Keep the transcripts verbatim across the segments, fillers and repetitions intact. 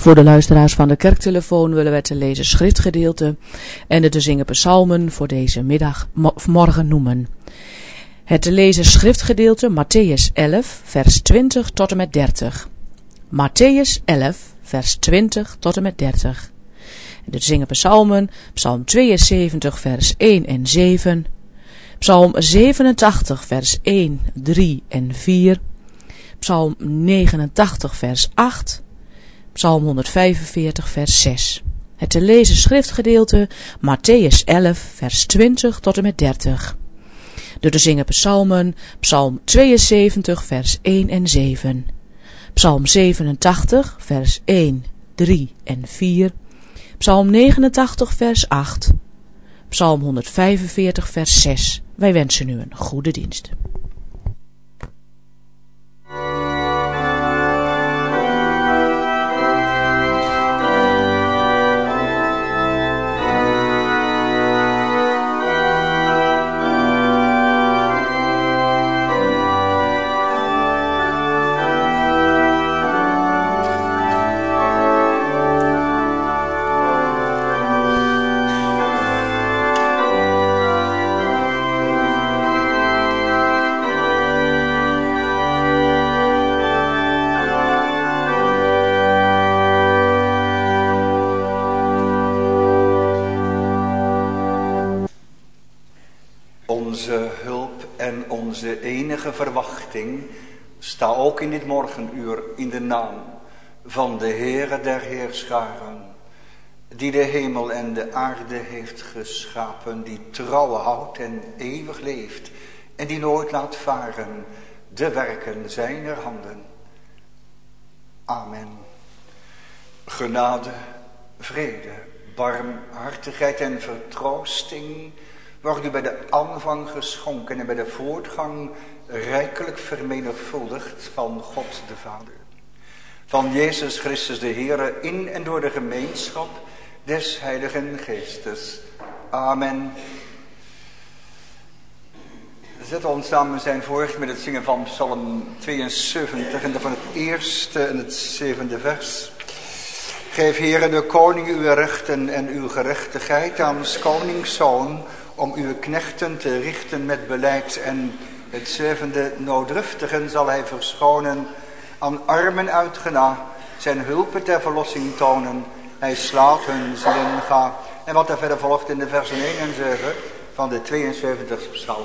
Voor de luisteraars van de kerktelefoon willen wij te lezen schriftgedeelte en de te zingen psalmen voor deze middag of morgen noemen. Het te lezen schriftgedeelte Mattheüs elf, vers twintig tot en met dertig. Mattheüs elf, vers twintig tot en met dertig. En de te zingen psalmen, psalm tweeënzeventig, vers één en zeven. Psalm zevenentachtig, vers één, drie en vier. Psalm negenentachtig, vers acht. Psalm honderdvijfenveertig, vers zes. Het te lezen schriftgedeelte Mattheüs elf, vers twintig tot en met dertig. De te zingen psalmen, psalm tweeënzeventig, vers één en zeven. Psalm zevenentachtig, vers één, drie en vier. Psalm negenentachtig, vers acht. Psalm honderdvijfenveertig, vers zes. Wij wensen u een goede dienst. Onze hulp en onze enige verwachting sta ook in dit morgenuur in de naam van de Heere der Heerscharen, die de hemel en de aarde heeft geschapen, die trouw houdt en eeuwig leeft en die nooit laat varen de werken zijner handen. Amen. Genade, vrede, barmhartigheid en vertroosting wordt u bij de aanvang geschonken en bij de voortgang rijkelijk vermenigvuldigd van God de Vader. Van Jezus Christus de Heere in en door de gemeenschap des Heiligen Geestes. Amen. Zet ons samen zijn voort met het zingen van Psalm tweeënzeventig en van het eerste en het zevende vers. Geef Heere de koning uw rechten en uw gerechtigheid aan koningszoon, om uw knechten te richten met beleid, en het zevende nooddruftigen zal hij verschonen, aan armen uitgena, zijn hulpen ter verlossing tonen, hij slaat hun zielen ga. En wat er verder volgt in de versen één en zeven van de tweeënzeventigste psalm.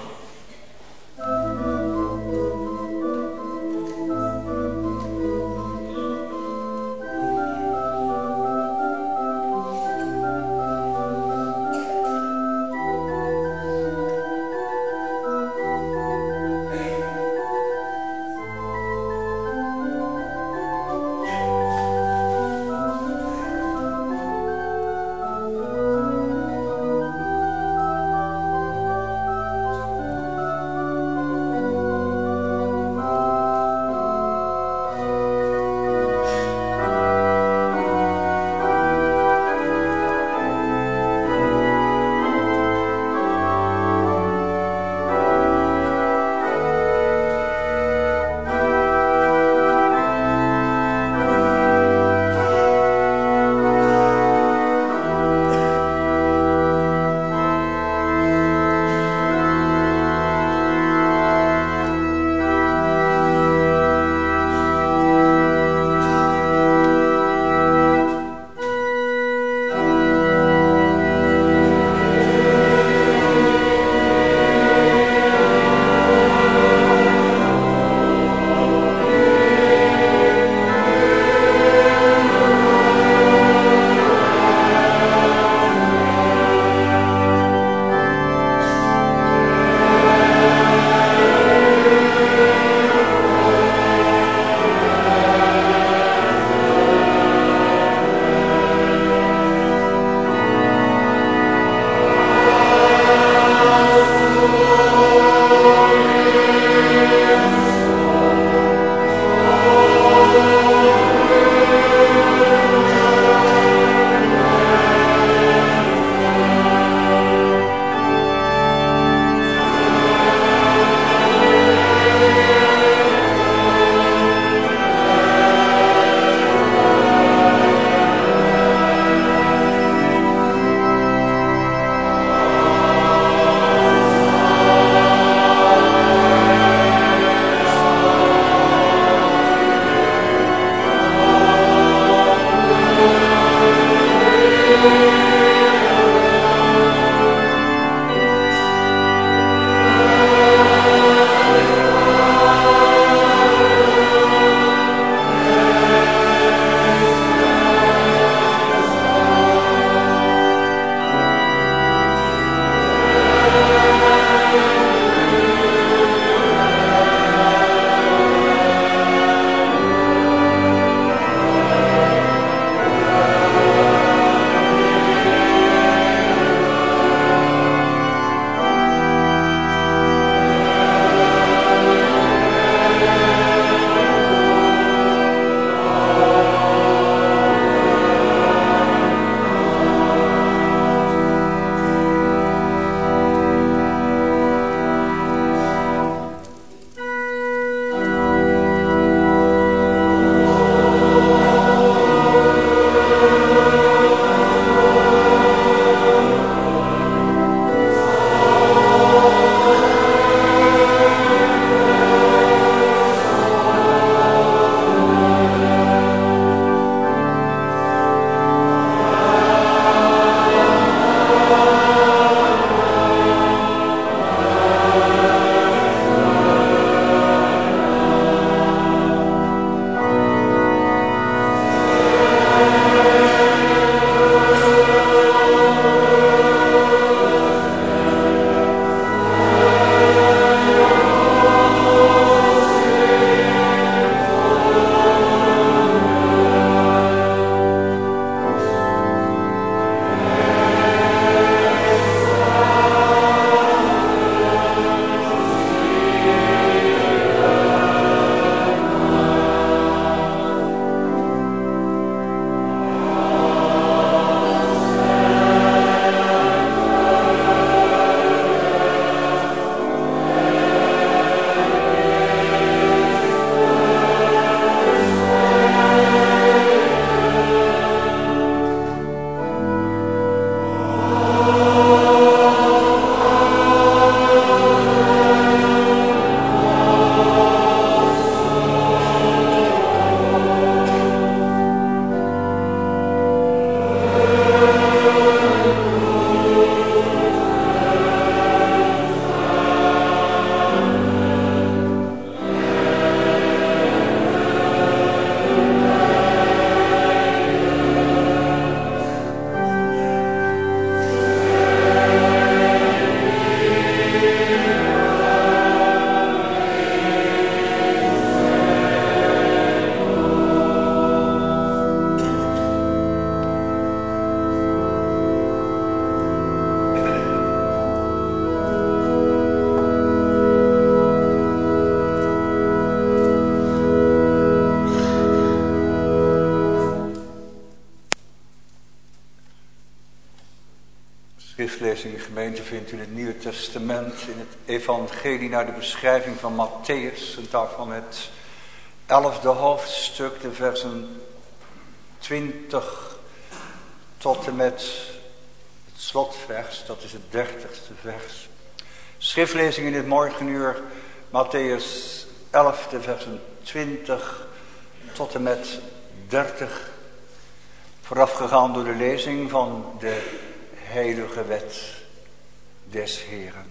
lezing, gemeente, vindt u in het Nieuwe Testament, in het evangelie naar de beschrijving van Matthäus, en daarvan het elfde hoofdstuk, de versen twintig tot en met het slotvers, dat is het dertigste vers. Schriftlezing in dit morgenuur, Matthäus elf, de versen twintig tot en met dertig, voorafgegaan door de lezing van de heilige wet des Heeren.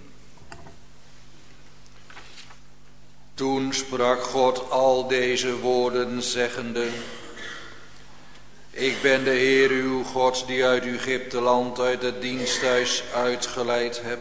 Toen sprak God al deze woorden zeggende: Ik ben de Heer uw God die uit Egypteland uit het diensthuis uitgeleid heb.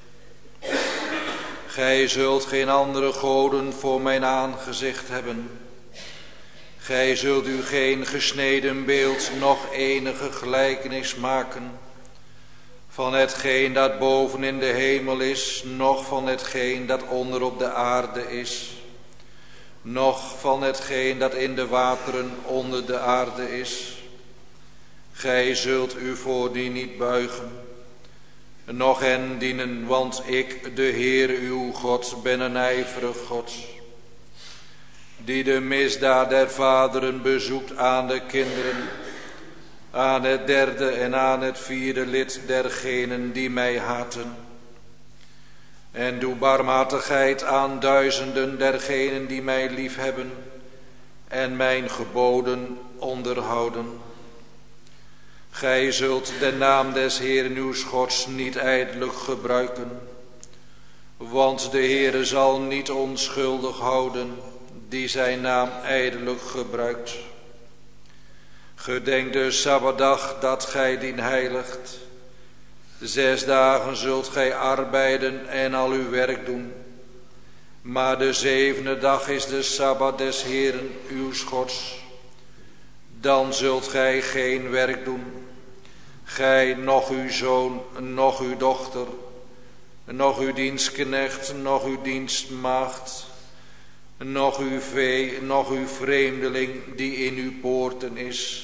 Gij zult geen andere goden voor mijn aangezicht hebben. Gij zult u geen gesneden beeld, noch enige gelijkenis maken van hetgeen dat boven in de hemel is, noch van hetgeen dat onder op de aarde is, noch van hetgeen dat in de wateren onder de aarde is. Gij zult u voor die niet buigen, noch hen dienen, want ik, de Heer uw God, ben een ijverig God, die de misdaad der vaderen bezoekt aan de kinderen, aan het derde en aan het vierde lid dergenen die mij haten. En doe barmhartigheid aan duizenden dergenen die mij liefhebben en mijn geboden onderhouden. Gij zult de naam des Heeren uw Gods niet ijdelijk gebruiken, want de Heere zal niet onschuldig houden die zijn naam ijdelijk gebruikt. Gedenk de Sabbatdag dat gij dien heiligt. Zes dagen zult gij arbeiden en al uw werk doen. Maar de zevende dag is de Sabbat des Heeren uw Gods. Dan zult gij geen werk doen. Gij, noch uw zoon, noch uw dochter, noch uw dienstknecht, noch uw dienstmaagd, noch uw vee, noch uw vreemdeling die in uw poorten is.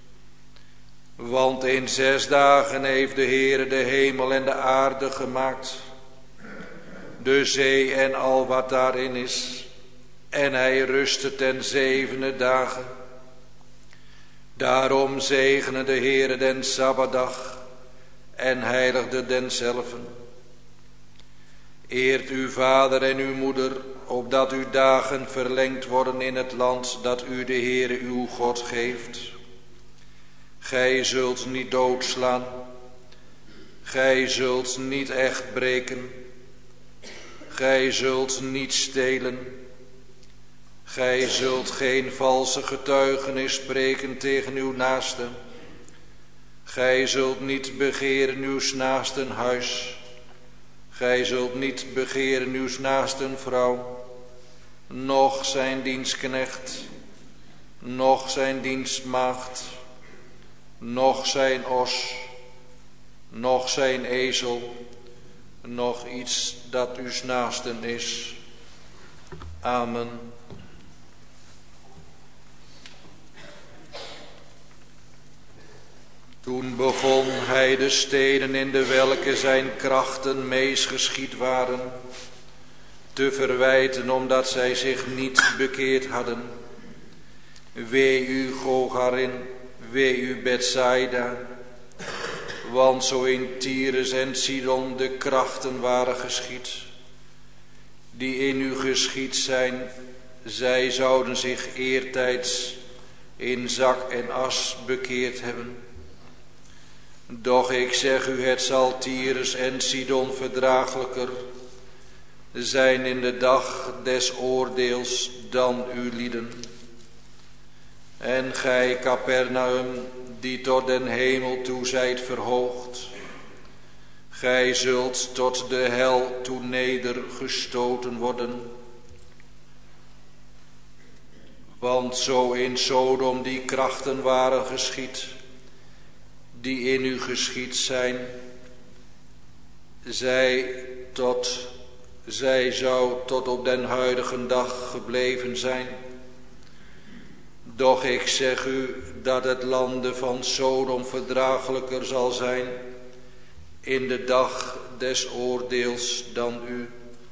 Want in zes dagen heeft de Heere de hemel en de aarde gemaakt, de zee en al wat daarin is, en hij rustte ten zevende dagen. Daarom zegene de Heere den Sabbatdag en heiligde denzelven. Eert uw vader en uw moeder, opdat uw dagen verlengd worden in het land dat u de Heere uw God geeft. Gij zult niet doodslaan. Gij zult niet echt breken. Gij zult niet stelen. Gij zult geen valse getuigenis spreken tegen uw naaste. Gij zult niet begeren uw naasten huis. Gij zult niet begeren uw naasten vrouw, noch zijn dienstknecht, noch zijn dienstmaagd, noch zijn os, noch zijn ezel, noch iets dat uw naasten is. Amen. Toen begon hij de steden in de welke zijn krachten meest geschied waren, te verwijten omdat zij zich niet bekeerd hadden. Wee u Gogarin, wee u Bethsaida, want zo in Tyrus en Sidon de krachten waren geschied, die in u geschied zijn, zij zouden zich eertijds in zak en as bekeerd hebben. Doch ik zeg u, het zal Tyrus en Sidon verdraaglijker zijn in de dag des oordeels dan uw lieden. En gij, Capernaum, die tot den hemel toe zijt verhoogd, gij zult tot de hel toe nedergestoten worden. Want zo in Sodom die krachten waren geschied, die in u geschied zijn, zij, tot, zij zou tot op den huidige dag gebleven zijn. Doch ik zeg u dat het lande van Sodom verdraaglijker zal zijn in de dag des oordeels dan u.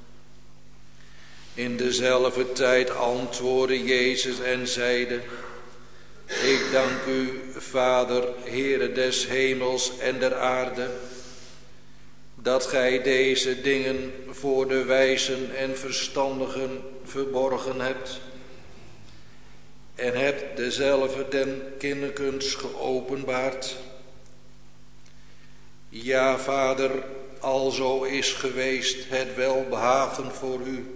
In dezelfde tijd antwoordde Jezus en zeide: Ik dank u, Vader, Heere des hemels en der aarde, dat gij deze dingen voor de wijzen en verstandigen verborgen hebt, en hebt dezelfde den kinderkens geopenbaard. Ja, Vader, alzo is geweest het welbehagen voor u.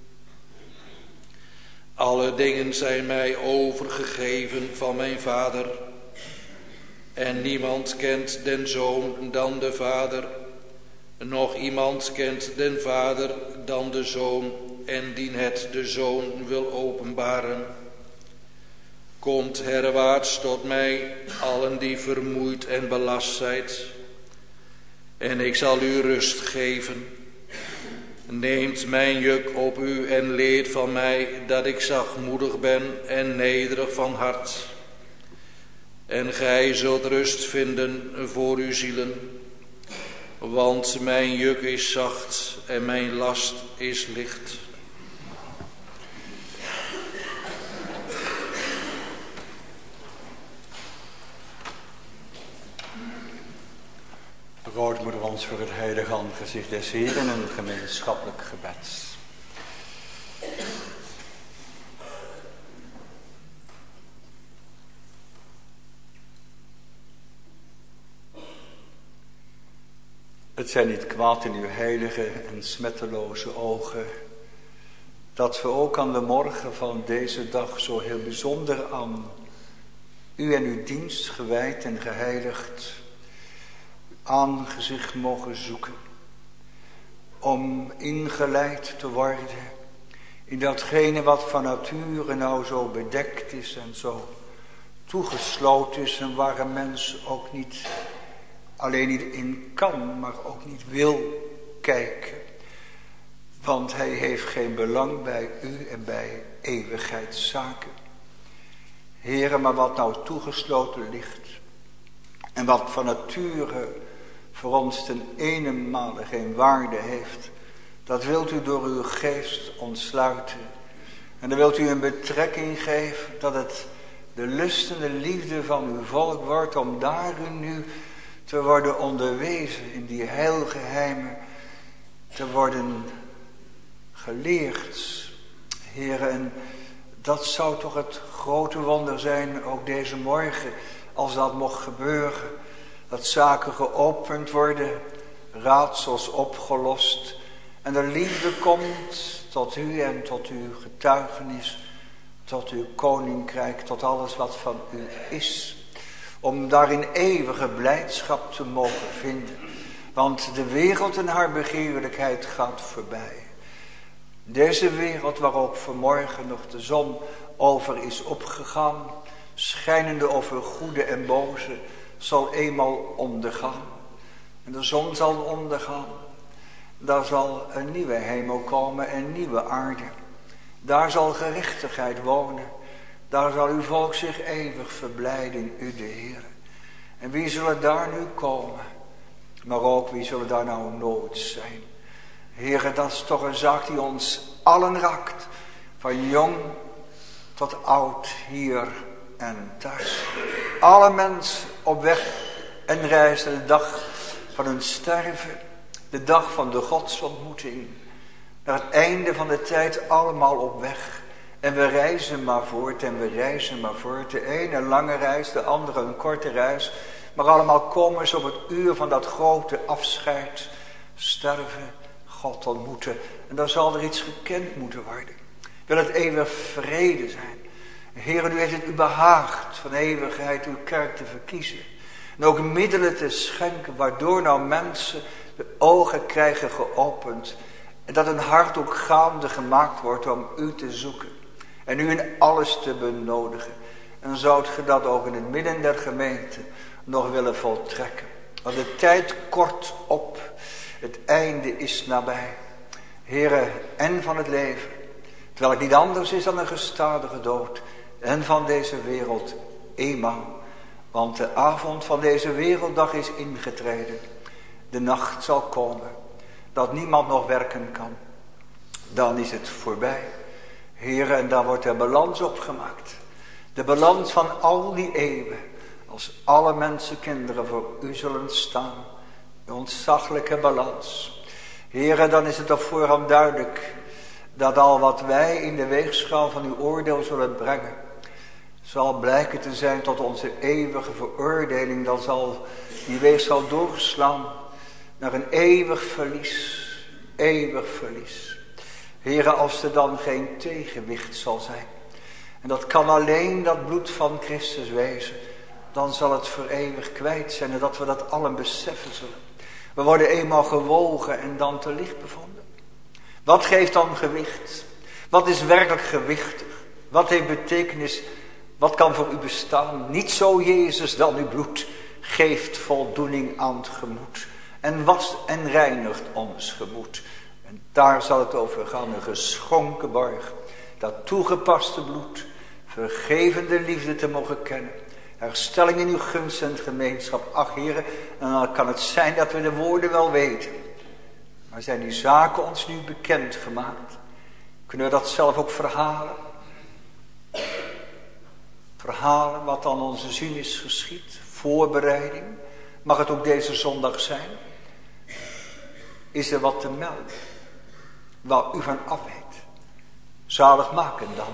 Alle dingen zijn mij overgegeven van mijn Vader, en niemand kent den Zoon dan de Vader, nog iemand kent den Vader dan de Zoon, en dien het de Zoon wil openbaren. Komt herwaarts tot mij, allen die vermoeid en belast zijt, en ik zal u rust geven. Neemt mijn juk op u en leert van mij, dat ik zachtmoedig ben en nederig van hart. En gij zult rust vinden voor uw zielen, want mijn juk is zacht en mijn last is licht. Behoud moeder ons voor het heilige aangezicht des Heeren en een gemeenschappelijk gebed. Het zijn niet kwaad in uw heilige en smetteloze ogen, dat we ook aan de morgen van deze dag zo heel bijzonder aan u en uw dienst gewijd en geheiligd aangezicht mogen zoeken, om ingeleid te worden in datgene wat van nature nou zo bedekt is en zo toegesloten is en waar een mens ook niet alleen niet in kan, maar ook niet wil kijken. Want hij heeft geen belang bij u en bij eeuwigheidszaken. Heere, maar wat nou toegesloten ligt en wat van nature voor ons ten eenenmale geen waarde heeft, dat wilt u door uw geest ontsluiten. En dan wilt u een betrekking geven dat het de lust en de liefde van uw volk wordt om daarin nu te worden onderwezen, in die heilgeheimen te worden geleerd. Heere, en dat zou toch het grote wonder zijn, ook deze morgen, als dat mocht gebeuren. Dat zaken geopend worden, raadsels opgelost en de liefde komt tot u en tot uw getuigenis, tot uw koninkrijk, tot alles wat van u is. Om daarin eeuwige blijdschap te mogen vinden. Want de wereld en haar begeerlijkheid gaat voorbij. Deze wereld waar ook vanmorgen nog de zon over is opgegaan, schijnende over goede en boze, zal eenmaal ondergaan. En de zon zal ondergaan. Daar zal een nieuwe hemel komen en nieuwe aarde. Daar zal gerechtigheid wonen. Daar zal uw volk zich eeuwig verblijden in u de Heer. En wie zullen daar nu komen? Maar ook wie zullen daar nou nooit zijn? Heere, dat is toch een zaak die ons allen raakt. Van jong tot oud, hier en thuis. Alle mensen op weg en reis de dag van hun sterven. De dag van de godsontmoeting. Naar het einde van de tijd allemaal op weg. En we reizen maar voort en we reizen maar voort. De ene een lange reis, de andere een korte reis. Maar allemaal komen ze op het uur van dat grote afscheid. Sterven, God ontmoeten. En dan zal er iets gekend moeten worden. Wil het eeuwig vrede zijn. Heer, u heeft het u behaagd van eeuwigheid uw kerk te verkiezen. En ook middelen te schenken waardoor nou mensen de ogen krijgen geopend. En dat hun hart ook gaande gemaakt wordt om u te zoeken. En u in alles te benodigen. En zoudt ge dat ook in het midden der gemeente nog willen voltrekken. Want de tijd kort op. Het einde is nabij. Heere, en van het leven. Terwijl het niet anders is dan een gestadige dood. En van deze wereld eenmaal. Want de avond van deze werelddag is ingetreden. de nacht zal komen, dat niemand nog werken kan, dan is het voorbij. Heere, en dan wordt er balans opgemaakt. De balans van al die eeuwen, als alle mensenkinderen voor u zullen staan. De ontzaglijke balans. Heere, dan is het op voorhand duidelijk dat al wat wij in de weegschaal van uw oordeel zullen brengen, zal blijken te zijn tot onze eeuwige veroordeling. Dan zal die weegschaal doorslaan naar een eeuwig verlies. Eeuwig verlies. Heere, als er dan geen tegenwicht zal zijn. En dat kan alleen dat bloed van Christus wezen. Dan zal het voor eeuwig kwijt zijn. En dat we dat allen beseffen zullen. We worden eenmaal gewogen en dan te licht bevonden. Wat geeft dan gewicht? Wat is werkelijk gewichtig? Wat heeft betekenis? Wat kan voor u bestaan? Niet zo, Jezus, dan uw bloed geeft voldoening aan het gemoed. En wast en reinigt ons gemoed. En daar zal het over gaan, een geschonken borg. Dat toegepaste bloed, vergevende liefde te mogen kennen. Herstelling in uw gunst en gemeenschap. Ach, Heere, en dan kan het zijn dat we de woorden wel weten. Maar zijn die zaken ons nu bekend gemaakt? Kunnen we dat zelf ook verhalen? Verhalen wat dan onze zin is geschied. Voorbereiding. Mag het ook deze zondag zijn? Is er wat te melden? Waar u van af weet. Zalig maken dan.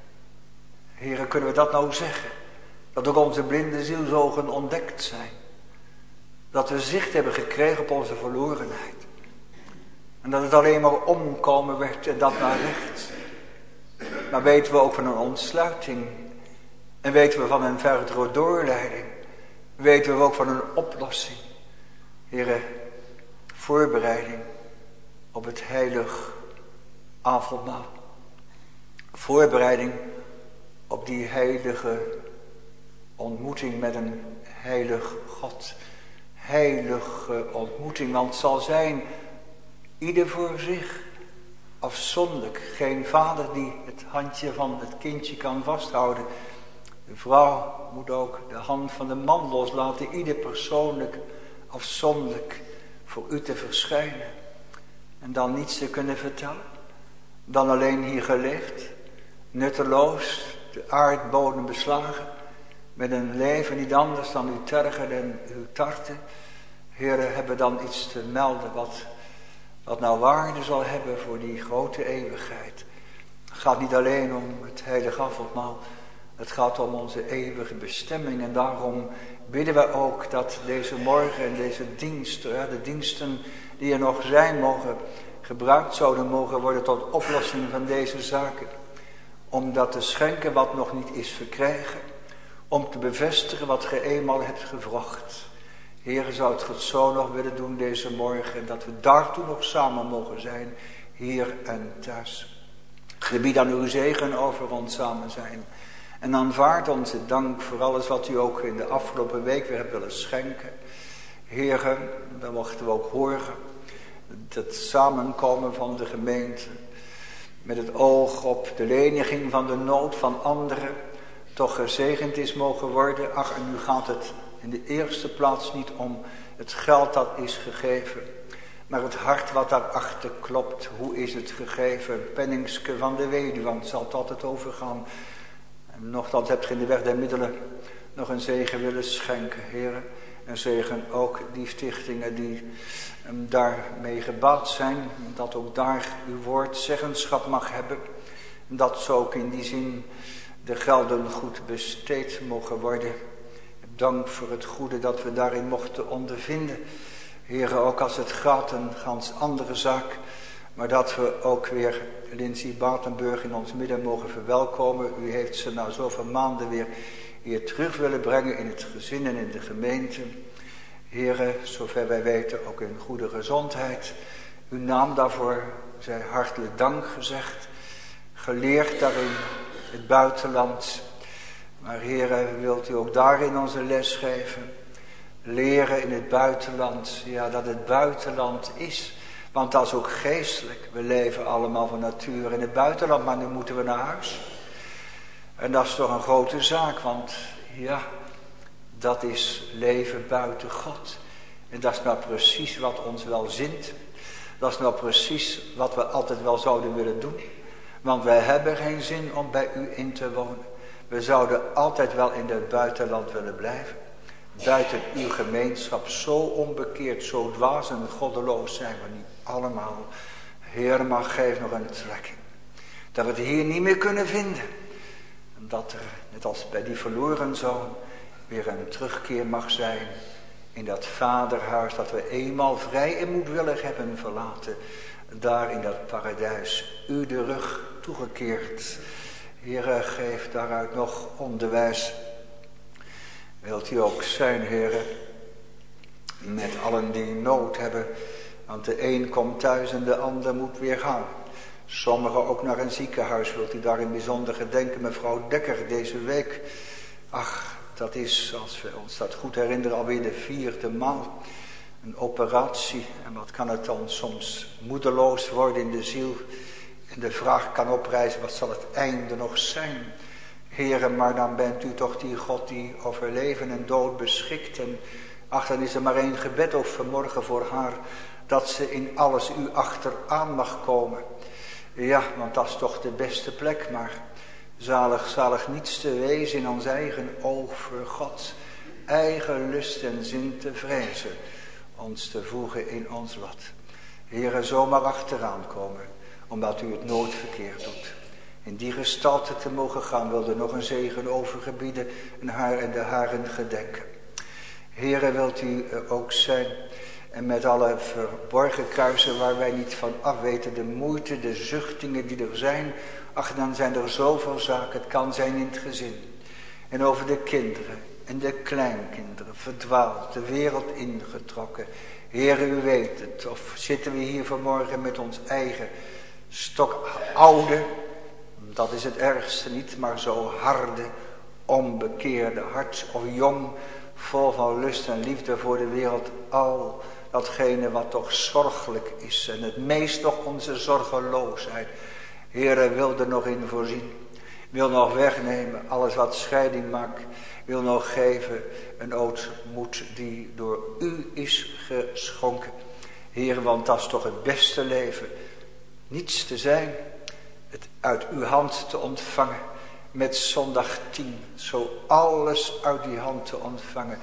Heren, kunnen we dat nou zeggen? Dat ook onze blinde zielsogen ontdekt zijn. Dat we zicht hebben gekregen op onze verlorenheid. En dat het alleen maar omkomen werd en dat naar rechts. Maar weten we ook van een ontsluiting. En weten we van een verdere doorleiding. Weten we ook van een oplossing. Heren, voorbereiding op het heilig avondmaal. Voorbereiding op die heilige ontmoeting met een heilig God. Heilige ontmoeting, want het zal zijn ieder voor zich, afzonderlijk. Geen vader die het handje van het kindje kan vasthouden. De vrouw moet ook de hand van de man loslaten, ieder persoonlijk, afzonderlijk voor u te verschijnen. En dan niets te kunnen vertellen. Dan alleen hier geleefd, nutteloos, de aardbodem beslagen. Met een leven niet anders dan uw tergen en uw tarten. Heren, hebben dan iets te melden wat, wat nou waarde zal hebben voor die grote eeuwigheid. Het gaat niet alleen om het heilige avondmaal. Het gaat om onze eeuwige bestemming. En daarom bidden we ook dat deze morgen en deze diensten, de diensten die er nog zijn, mogen gebruikt zouden mogen worden tot oplossing van deze zaken. Om dat te schenken wat nog niet is verkregen. Om te bevestigen wat ge eenmaal hebt gevraagd. Heere, zou het God zo nog willen doen deze morgen. En dat we daartoe nog samen mogen zijn. Hier en thuis. Gebied aan uw zegen over ons samen zijn. En aanvaard onze dank voor alles wat u ook in de afgelopen week weer hebt willen schenken. Heere, dan mochten we ook horen. Het samenkomen van de gemeente. Met het oog op de leniging van de nood van anderen. Toch gezegend is mogen worden. Ach, en nu gaat het in de eerste plaats niet om het geld dat is gegeven. Maar het hart wat daarachter klopt. Hoe is het gegeven? Een penningske van de weduwe, want zal het altijd overgaan. En nochtans hebt ge in de weg der middelen nog een zegen willen schenken, heren. En zegen ook die stichtingen die um, daarmee gebaat zijn. Dat ook daar uw woord zeggenschap mag hebben. En dat zo ook in die zin de gelden goed besteed mogen worden. Dank voor het goede dat we daarin mochten ondervinden. Heren, ook als het gaat een gans andere zaak. Maar dat we ook weer Lindsay Batenburg in ons midden mogen verwelkomen. U heeft ze na zoveel maanden weer hier terug willen brengen in het gezin en in de gemeente. Heren, zover wij weten ook in goede gezondheid. Uw naam daarvoor zij hartelijk dank gezegd. Geleerd daarin het buitenland. Maar heren, wilt u ook daarin onze les geven. Leren in het buitenland. Ja, dat het buitenland is. Want dat is ook geestelijk. We leven allemaal van nature in het buitenland. Maar nu moeten we naar huis. En dat is toch een grote zaak. Want ja, dat is leven buiten God. En dat is nou precies wat ons wel zint. Dat is nou precies wat we altijd wel zouden willen doen. Want wij hebben geen zin om bij u in te wonen. We zouden altijd wel in het buitenland willen blijven. Buiten uw gemeenschap, zo onbekeerd, zo dwaas en goddeloos zijn we niet allemaal. Heer, maar geef nog een trekking. Dat we het hier niet meer kunnen vinden. En dat er, net als bij die verloren zoon, weer een terugkeer mag zijn in dat vaderhuis dat we eenmaal vrij en moedwillig hebben verlaten. Daar in dat paradijs, u de rug toegekeerd. Heere, geef daaruit nog onderwijs. Wilt u ook zijn, Heere, met allen die nood hebben. Want de een komt thuis en de ander moet weer gaan. Sommigen ook naar een ziekenhuis. Wilt u daar in bijzonder gedenken, mevrouw Dekker, deze week. Ach, dat is, als we ons dat goed herinneren, alweer de vierde maal. Een operatie. En wat kan het dan soms moedeloos worden in de ziel. En de vraag kan oprijzen, wat zal het einde nog zijn? Heere, maar dan bent u toch die God die over leven en dood beschikt. En ach, dan is er maar één gebed ook vanmorgen voor haar. Dat ze in alles u achteraan mag komen. Ja, want dat is toch de beste plek. Maar zalig, zalig niets te wezen in ons eigen oog voor God. Eigen lust en zin te vrezen. Ons te voegen in ons lot. Heere, zomaar achteraan komen. Omdat u het nooit verkeerd doet. In die gestalte te mogen gaan, wilde nog een zegen overgebieden en haar en de haren gedenken. Heere, wilt u ook zijn en met alle verborgen kruisen waar wij niet van afweten, de moeite, de zuchtingen die er zijn. Ach, dan zijn er zoveel zaken, het kan zijn in het gezin. En over de kinderen en de kleinkinderen, verdwaald, de wereld ingetrokken. Heere, u weet het, of zitten we hier vanmorgen met ons eigen stokoude, dat is het ergste niet, maar zo harde, onbekeerde hart of jong, vol van lust en liefde voor de wereld, al datgene wat toch zorgelijk is en het meest nog onze zorgeloosheid. Heere, wil er nog in voorzien, wil nog wegnemen, alles wat scheiding maakt, wil nog geven een ootmoed die door u is geschonken. Heere, want dat is toch het beste leven, niets te zijn, het uit uw hand te ontvangen, met zondag tien, zo alles uit die hand te ontvangen,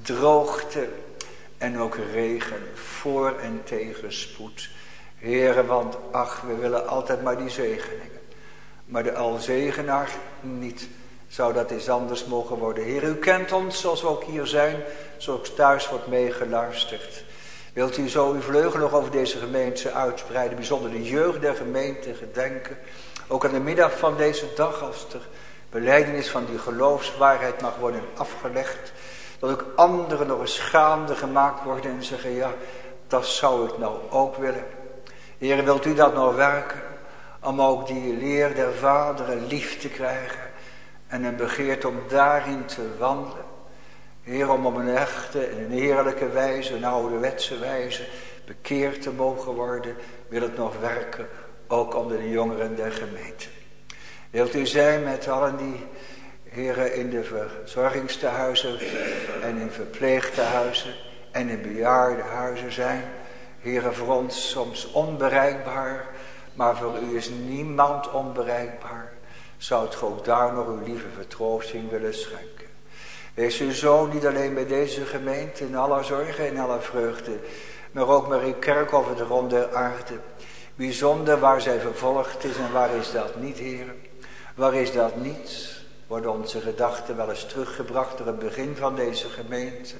droogte en ook regen, voor en tegenspoed. Heere, want ach, we willen altijd maar die zegeningen, maar de alzegenaar niet. Zou dat eens anders mogen worden? Heer, u kent ons zoals we ook hier zijn, zoals thuis wordt meegeluisterd. Wilt u zo uw vleugel nog over deze gemeente uitspreiden, bijzonder de jeugd der gemeente gedenken. Ook aan de middag van deze dag, als er belijdenis van die geloofswaarheid mag worden afgelegd, dat ook anderen nog eens gaande gemaakt worden en zeggen, ja, dat zou ik nou ook willen. Heer, wilt u dat nou werken, om ook die leer der vaderen lief te krijgen en een begeerte om daarin te wandelen. Heer, om op een echte en een heerlijke wijze, een ouderwetse wijze, bekeerd te mogen worden, wil het nog werken, ook onder de jongeren der gemeente. Wilt u zijn met allen die, heren, in de verzorgingstehuizen en in verpleegtehuizen en in bejaardenhuizen zijn. Heren, voor ons soms onbereikbaar, maar voor u is niemand onbereikbaar. Zou het ook daar nog uw lieve vertroosting willen schenken. Wees uw zoon niet alleen bij deze gemeente in alle zorgen en alle vreugde, maar ook met uw kerk over de ronde aarde. Bijzonder waar zij vervolgd is en waar is dat niet, heren? Waar is dat niet? Worden onze gedachten wel eens teruggebracht door het begin van deze gemeente.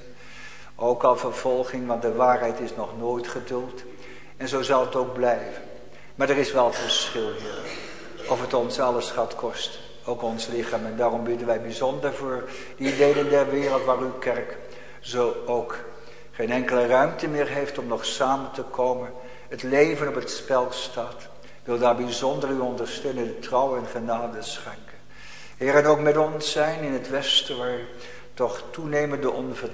Ook al vervolging, want de waarheid is nog nooit geduld. En zo zal het ook blijven. Maar er is wel verschil, heren. Of het ons alles gaat kosten. Ook ons lichaam. En daarom bidden wij bijzonder voor die delen der wereld waar uw kerk zo ook geen enkele ruimte meer heeft om nog samen te komen. Het leven op het spel staat. Wil daar bijzonder u ondersteunen, de trouw en genade schenken. Heer, en ook met ons zijn in het westen waar toch toenemende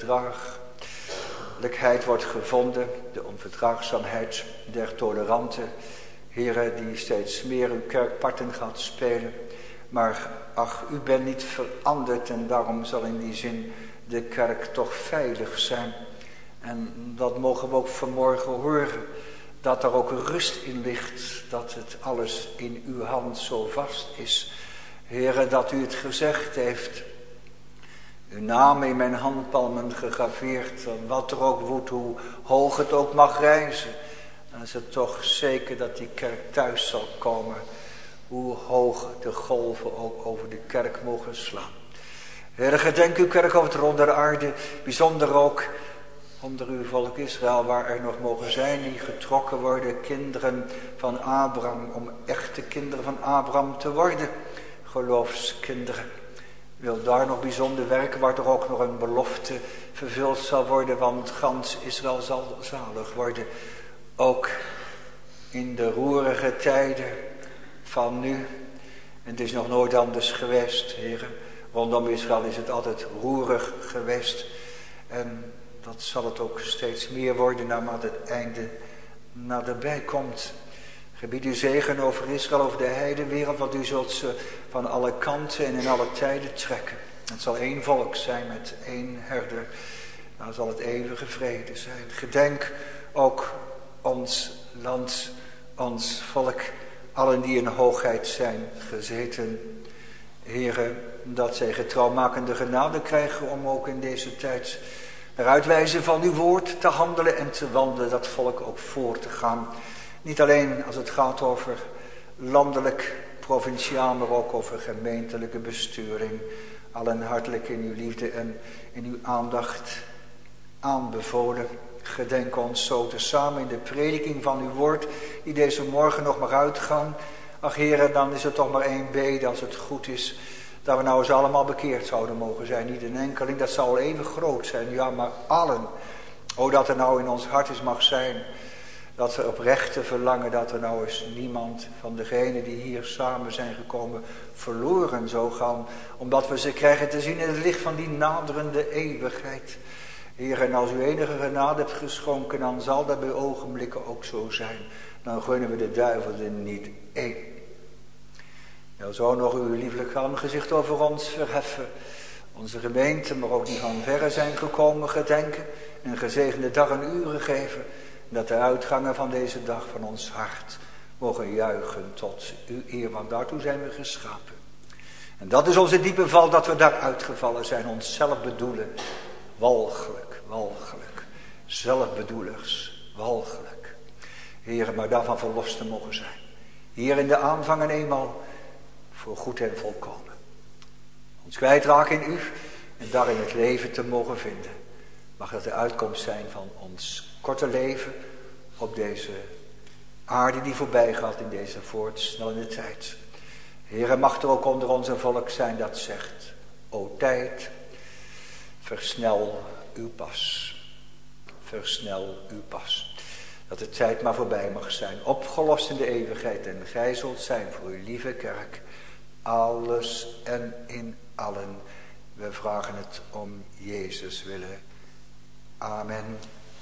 onverdraaglijkheid wordt gevonden. De onverdraagzaamheid der toleranten. Heer, die steeds meer uw kerkparten gaat spelen. Maar ach, u bent niet veranderd en daarom zal in die zin de kerk toch veilig zijn. En dat mogen we ook vanmorgen horen. Dat er ook rust in ligt. Dat het alles in uw hand zo vast is. Heere, dat u het gezegd heeft. Uw naam in mijn handpalmen gegraveerd. Wat er ook woedt, hoe hoog het ook mag reizen. Dan is het toch zeker dat die kerk thuis zal komen. Hoe hoog de golven ook over de kerk mogen slaan. Heere, gedenk uw kerk over het ronde aarde. Bijzonder ook onder uw volk Israël, waar er nog mogen zijn die getrokken worden. Kinderen van Abraham, om echte kinderen van Abraham te worden. Geloofskinderen. Wil daar nog bijzonder werken, waar er ook nog een belofte vervuld zal worden. Want gans Israël zal zalig worden. Ook in de roerige tijden van nu. En het is nog nooit anders geweest, heren. Rondom Israël is het altijd roerig geweest. En dat zal het ook steeds meer worden naarmate het einde naderbij komt. Gebied u zegen over Israël, over de heidenwereld, want u zult ze van alle kanten en in alle tijden trekken. Het zal één volk zijn met één herder. Dan zal het eeuwige vrede zijn. Gedenk ook ons land, ons volk, allen die in hoogheid zijn gezeten. Heren, dat zij getrouwmakende genade krijgen om ook in deze tijd naar uitwijzen van uw woord te handelen en te wandelen, dat volk ook voor te gaan. Niet alleen als het gaat over landelijk, provinciaal, maar ook over gemeentelijke besturing. Allen hartelijk in uw liefde en in uw aandacht aanbevolen. Gedenk ons zo tezamen in de prediking van uw woord, die deze morgen nog maar uitgaan. Ach heren, dan is het toch maar één bede als het goed is, dat we nou eens allemaal bekeerd zouden mogen zijn. Niet een enkeling, dat zal even groot zijn, ja, maar allen. O, dat er nou in ons hart eens mag zijn, dat we oprechte verlangen, dat er nou eens niemand van degenen die hier samen zijn gekomen verloren zou gaan. Omdat we ze krijgen te zien in het licht van die naderende eeuwigheid. Heer, en als u enige genade hebt geschonken, dan zal dat bij ogenblikken ook zo zijn. Dan gunnen we de duivel er niet één. Nou, zo nog uw lieflijk aangezicht over ons verheffen. Onze gemeente, maar ook die van verre zijn gekomen, gedenken. Een gezegende dag en uren geven. Dat de uitgangen van deze dag van ons hart mogen juichen tot uw eer. Want daartoe zijn we geschapen. En dat is onze diepe val, dat we daar uitgevallen zijn. Onszelf bedoelen. Walgelijk, walgelijk. Zelfbedoelers, walgelijk. Heren, maar daarvan verlost te mogen zijn. Hier in de aanvang en eenmaal voor goed en volkomen. Ons kwijtraken in u en daarin het leven te mogen vinden. Mag dat de uitkomst zijn van ons korte leven op deze aarde die voorbij gaat in deze voortsnellende tijd. Heere, mag er ook onder ons een volk zijn dat zegt: O tijd, versnel uw pas. Versnel uw pas. Dat de tijd maar voorbij mag zijn. Opgelost in de eeuwigheid. En gij zult zijn voor uw lieve kerk. Alles en in allen. We vragen het om Jezus willen. Amen.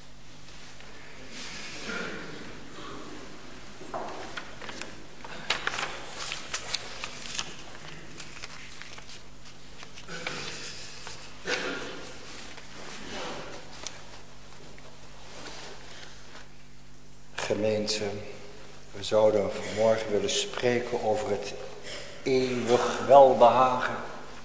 Gemeente, we zouden vanmorgen willen spreken over het eeuwig welbehagen.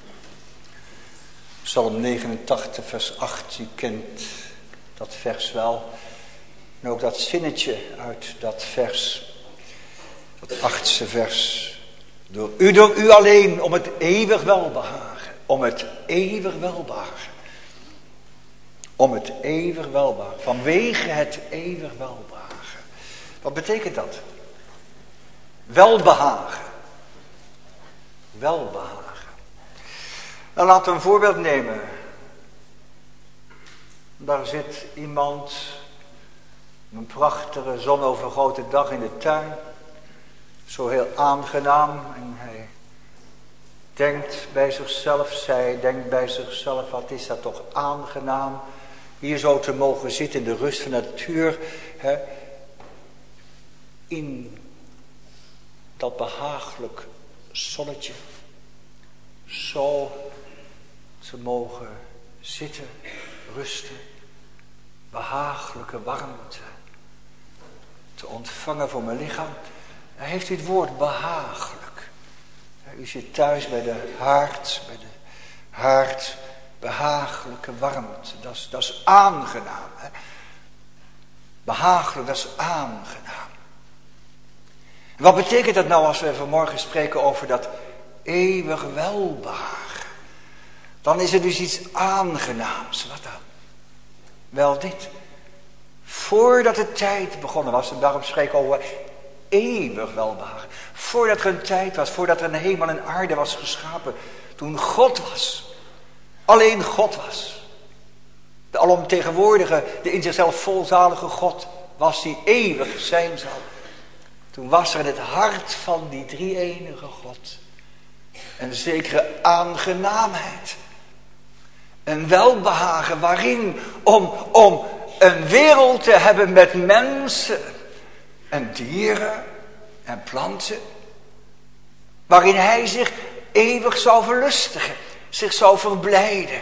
Psalm negenentachtig vers acht, u kent dat vers wel. En ook dat zinnetje uit dat vers, dat achtste vers. Door u, door u alleen, om het eeuwig welbehagen. Om het eeuwig welbehagen. Om het eeuwig welbehagen. Vanwege het eeuwig welbehagen. Wat betekent dat? Welbehagen. Welbehagen. Nou, laten we een voorbeeld nemen. Daar zit iemand, een prachtige zonovergoten dag in de tuin. Zo heel aangenaam. En hij denkt bij zichzelf, zij denkt bij zichzelf, wat is dat toch aangenaam. Hier zo te mogen zitten in de rust van de natuur. Hè, in dat behagelijk zonnetje. Zo te mogen zitten, rusten. behagelijke warmte te ontvangen voor mijn lichaam. Dan heeft u het woord behagelijk. U zit thuis bij de haard, bij de haard, behagelijke warmte. Dat is, dat is aangenaam. Hè? Behagelijk, dat is aangenaam. En wat betekent dat nou als we vanmorgen spreken over dat eeuwig welbehagen? Dan is er dus iets aangenaams. Wat dan? Wel dit. Voordat de tijd begonnen was, en daarom spreken we over eeuwig welbehagen. Voordat er een tijd was, voordat er een hemel en aarde was geschapen. Toen God was. Alleen God was. De alomtegenwoordige, de in zichzelf volzalige God was die eeuwig zijn zal. Toen was er in het hart van die drie-enige God een zekere aangenaamheid. Een welbehagen waarin om, om een wereld te hebben met mensen en dieren en planten. Waarin hij zich eeuwig zou verlustigen, zich zou verblijden.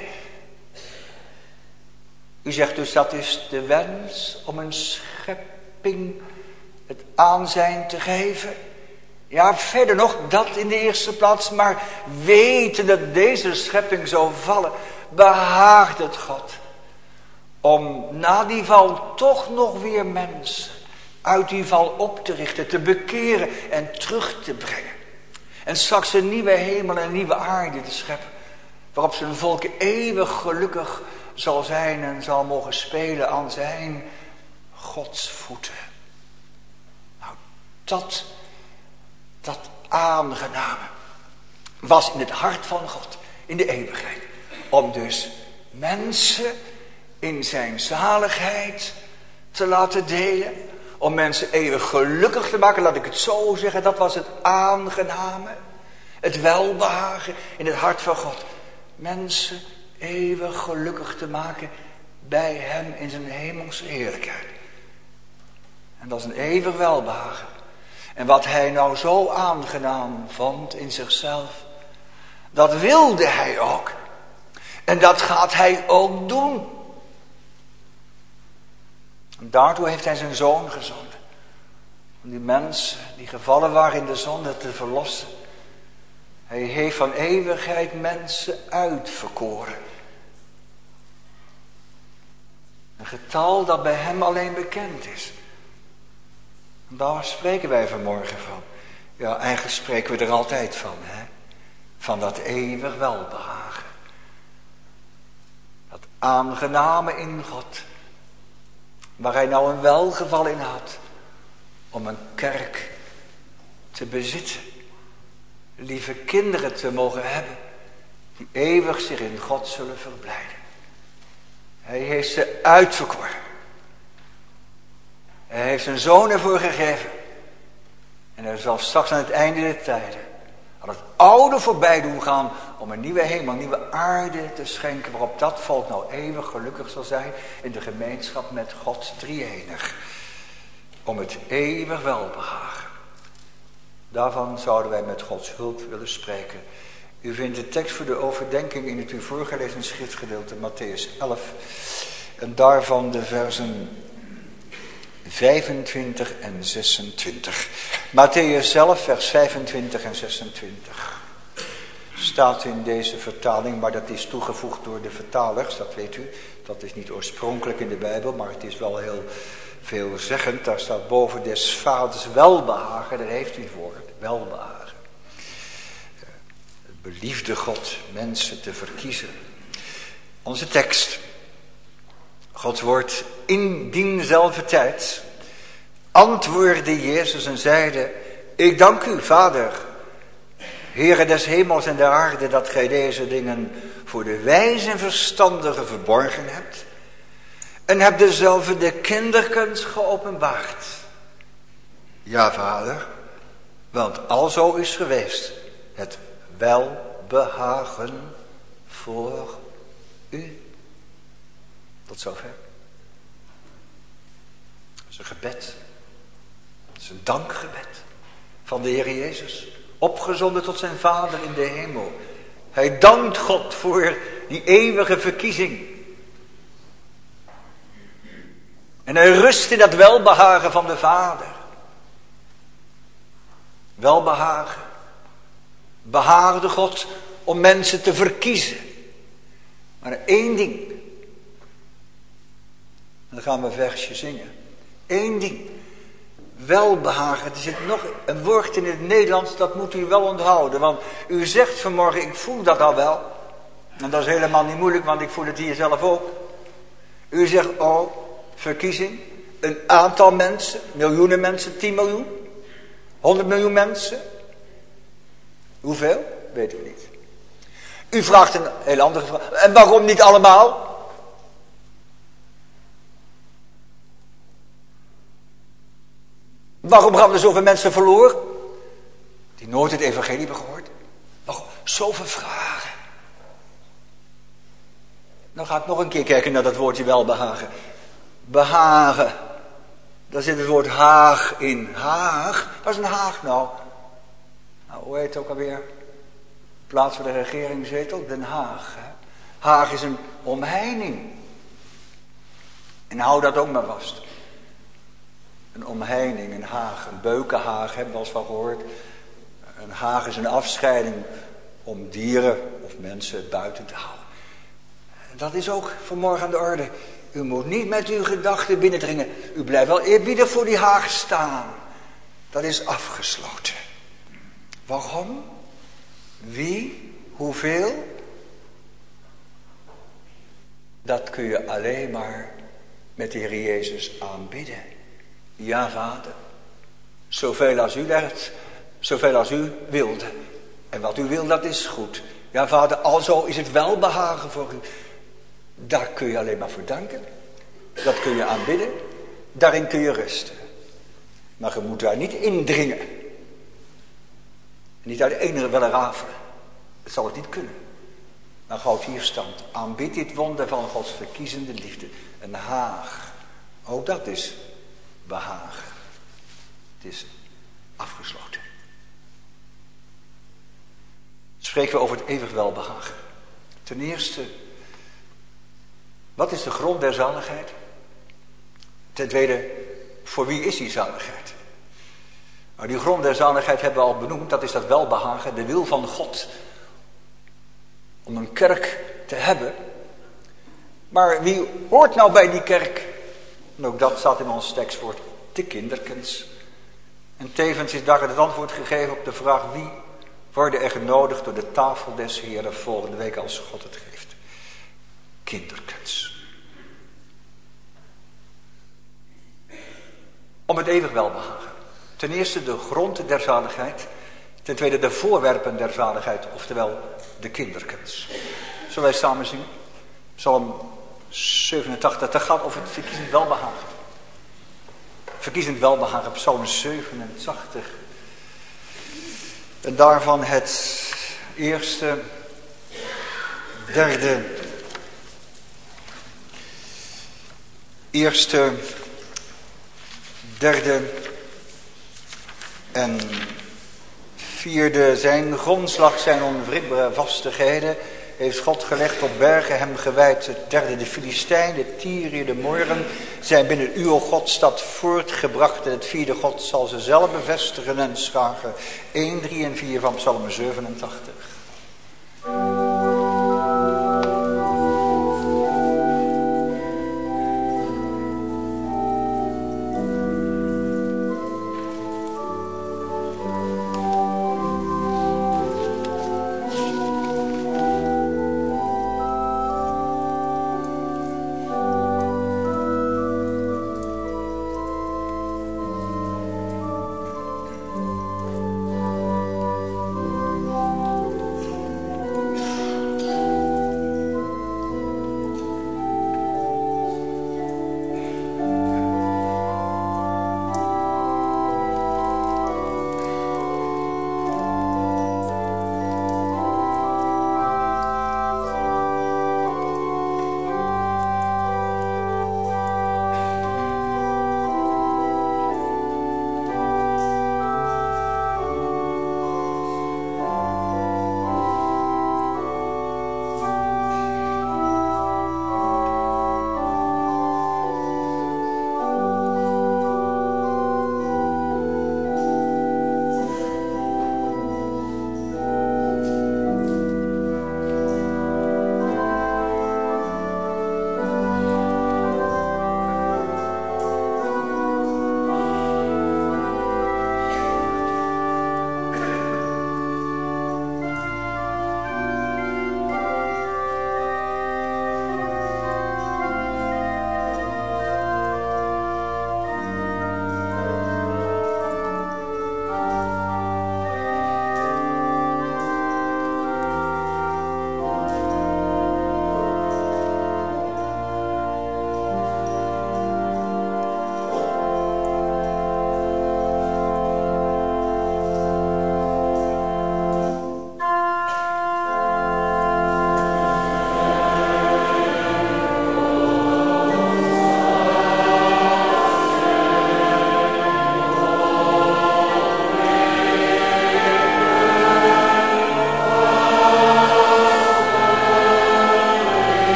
U zegt dus dat is de wens om een schepping het aanzijn te geven. Ja, verder nog, dat in de eerste plaats, maar weten dat deze schepping zou vallen, behaagt het God om na die val toch nog weer mensen uit die val op te richten, te bekeren en terug te brengen. En straks een nieuwe hemel en een nieuwe aarde te scheppen, waarop zijn volk eeuwig gelukkig zal zijn en zal mogen spelen aan zijn Gods voeten. Nou, dat, dat aangename was in het hart van God, in de eeuwigheid. Om dus mensen in zijn zaligheid te laten delen. Om mensen eeuwig gelukkig te maken, laat ik het zo zeggen. Dat was het aangename. Het welbehagen in het hart van God. Mensen eeuwig gelukkig te maken bij hem in zijn hemelse heerlijkheid. En dat is een eeuwig welbehagen. En wat hij nou zo aangenaam vond in zichzelf, dat wilde hij ook. En dat gaat hij ook doen. En daartoe heeft hij zijn zoon gezonden. Om die mensen die gevallen waren in de zonde te verlossen. Hij heeft van eeuwigheid mensen uitverkoren. Een getal dat bij hem alleen bekend is. En daar spreken wij vanmorgen van. Ja, eigenlijk spreken we er altijd van. Hè? Van dat eeuwig welbehagen. Dat aangename in God. Waar hij nou een welgeval in had. Om een kerk te bezitten. Lieve kinderen te mogen hebben. Die eeuwig zich in God zullen verblijden. Hij heeft ze uitverkoren. Hij heeft zijn zoon ervoor gegeven. En hij zal straks aan het einde der tijden al het oude voorbij doen gaan om een nieuwe hemel, een nieuwe aarde te schenken, waarop dat volk nou eeuwig gelukkig zal zijn in de gemeenschap met God drieënig. Om het eeuwig welbehagen. Daarvan zouden wij met Gods hulp willen spreken. U vindt de tekst voor de overdenking in het u voorgelezen schriftgedeelte Mattheüs elf. En daarvan de versen vijfentwintig en zesentwintig. Mattheüs zelf, vers vijfentwintig en zesentwintig. Staat in deze vertaling, maar dat is toegevoegd door de vertalers, dat weet u. Dat is niet oorspronkelijk in de Bijbel, maar het is wel heel veelzeggend. Daar staat boven des vaders welbehagen, daar heeft u het woord, welbehagen. Het beliefde God mensen te verkiezen. Onze tekst. Gods woord in diezelfde tijd antwoordde Jezus en zeide: Ik dank u, Vader, Heere des hemels en der aarde, dat gij deze dingen voor de wijze en verstandigen verborgen hebt en hebt dezelfde de kinderkens geopenbaard. Ja, Vader, want alzo is geweest het welbehagen voor u. Tot zover. Dat is een gebed. Dat is een dankgebed van de Heer Jezus. Opgezonden tot zijn Vader in de hemel. Hij dankt God voor die eeuwige verkiezing. En hij rust in dat welbehagen van de Vader. Welbehagen. Behaagde God om mensen te verkiezen. Maar één ding. Dan gaan we een versje zingen. Eén ding. Welbehagen. Er zit nog een woord in het Nederlands, dat moet u wel onthouden. Want u zegt vanmorgen, ik voel dat al wel. En dat is helemaal niet moeilijk, want ik voel het hier zelf ook. U zegt, oh, verkiezing. Een aantal mensen, miljoenen mensen, tien miljoen. honderd miljoen mensen. Hoeveel? Weet ik niet. U vraagt een heel andere vraag. En waarom niet allemaal? Waarom gaan er zoveel mensen verloren? Die nooit het evangelie hebben gehoord. Waarom? Zoveel vragen. Dan ga ik nog een keer kijken naar dat woordje welbehagen. Behagen. Daar zit het woord haag in. Haag? Wat is een haag nou? Nou, hoe heet het ook alweer? Plaats voor de regeringszetel, Den Haag. Hè? Haag is een omheining. En hou dat ook maar vast. Een omheining, een haag, een beukenhaag, hebben we wel eens van gehoord. Een haag is een afscheiding om dieren of mensen buiten te houden. Dat is ook vanmorgen aan de orde. U moet niet met uw gedachten binnendringen. U blijft wel eerbiedig voor die haag staan. Dat is afgesloten. Waarom? Wie? Hoeveel? Dat kun je alleen maar met de Heer Jezus aanbidden. Ja, Vader. Zoveel als u legt, zoveel als u wilde. En wat u wil, dat is goed. Ja, Vader, alzo is het welbehagen voor u. Daar kun je alleen maar voor danken. Dat kun je aanbidden. Daarin kun je rusten. Maar je moet daar niet indringen. Niet uit de enige willen rafelen. Het zal het niet kunnen. Maar houd hier stand. Aanbid dit wonder van Gods verkiezende liefde. Een haag. Ook dat is behagen. Het is afgesloten. Spreken we over het eeuwig welbehagen. Ten eerste, wat is de grond der zaligheid? Ten tweede, voor wie is die zaligheid? Nou, die grond der zaligheid hebben we al benoemd. Dat is dat welbehagen, de wil van God. Om een kerk te hebben. Maar wie hoort nou bij die kerk? En ook dat staat in ons tekstwoord. De kinderkens. En tevens is daar het antwoord gegeven op de vraag wie worden er genodigd door de tafel des Heeren volgende week als God het geeft. Kinderkens. Om het eeuwig welbehagen. Ten eerste de grond der zaligheid. Ten tweede de voorwerpen der zaligheid. Oftewel de kinderkens. Zullen wij samen zingen? Psalm zevenentachtig. Dat gaat over het verkiezend welbehagen. Verkiezend welbehagen. Psalm zevenentachtig. En daarvan het eerste, derde, eerste, derde en vierde. Zijn grondslag, zijn onwrikbare vastigheden heeft God gelegd op bergen hem gewijd. Het derde, de Filistijn, de Tyrië, de Moren zijn binnen u, o God, stad voortgebracht. En het vierde, God zal ze zelf bevestigen en schagen. een, drie en vier van Psalm zevenentachtig.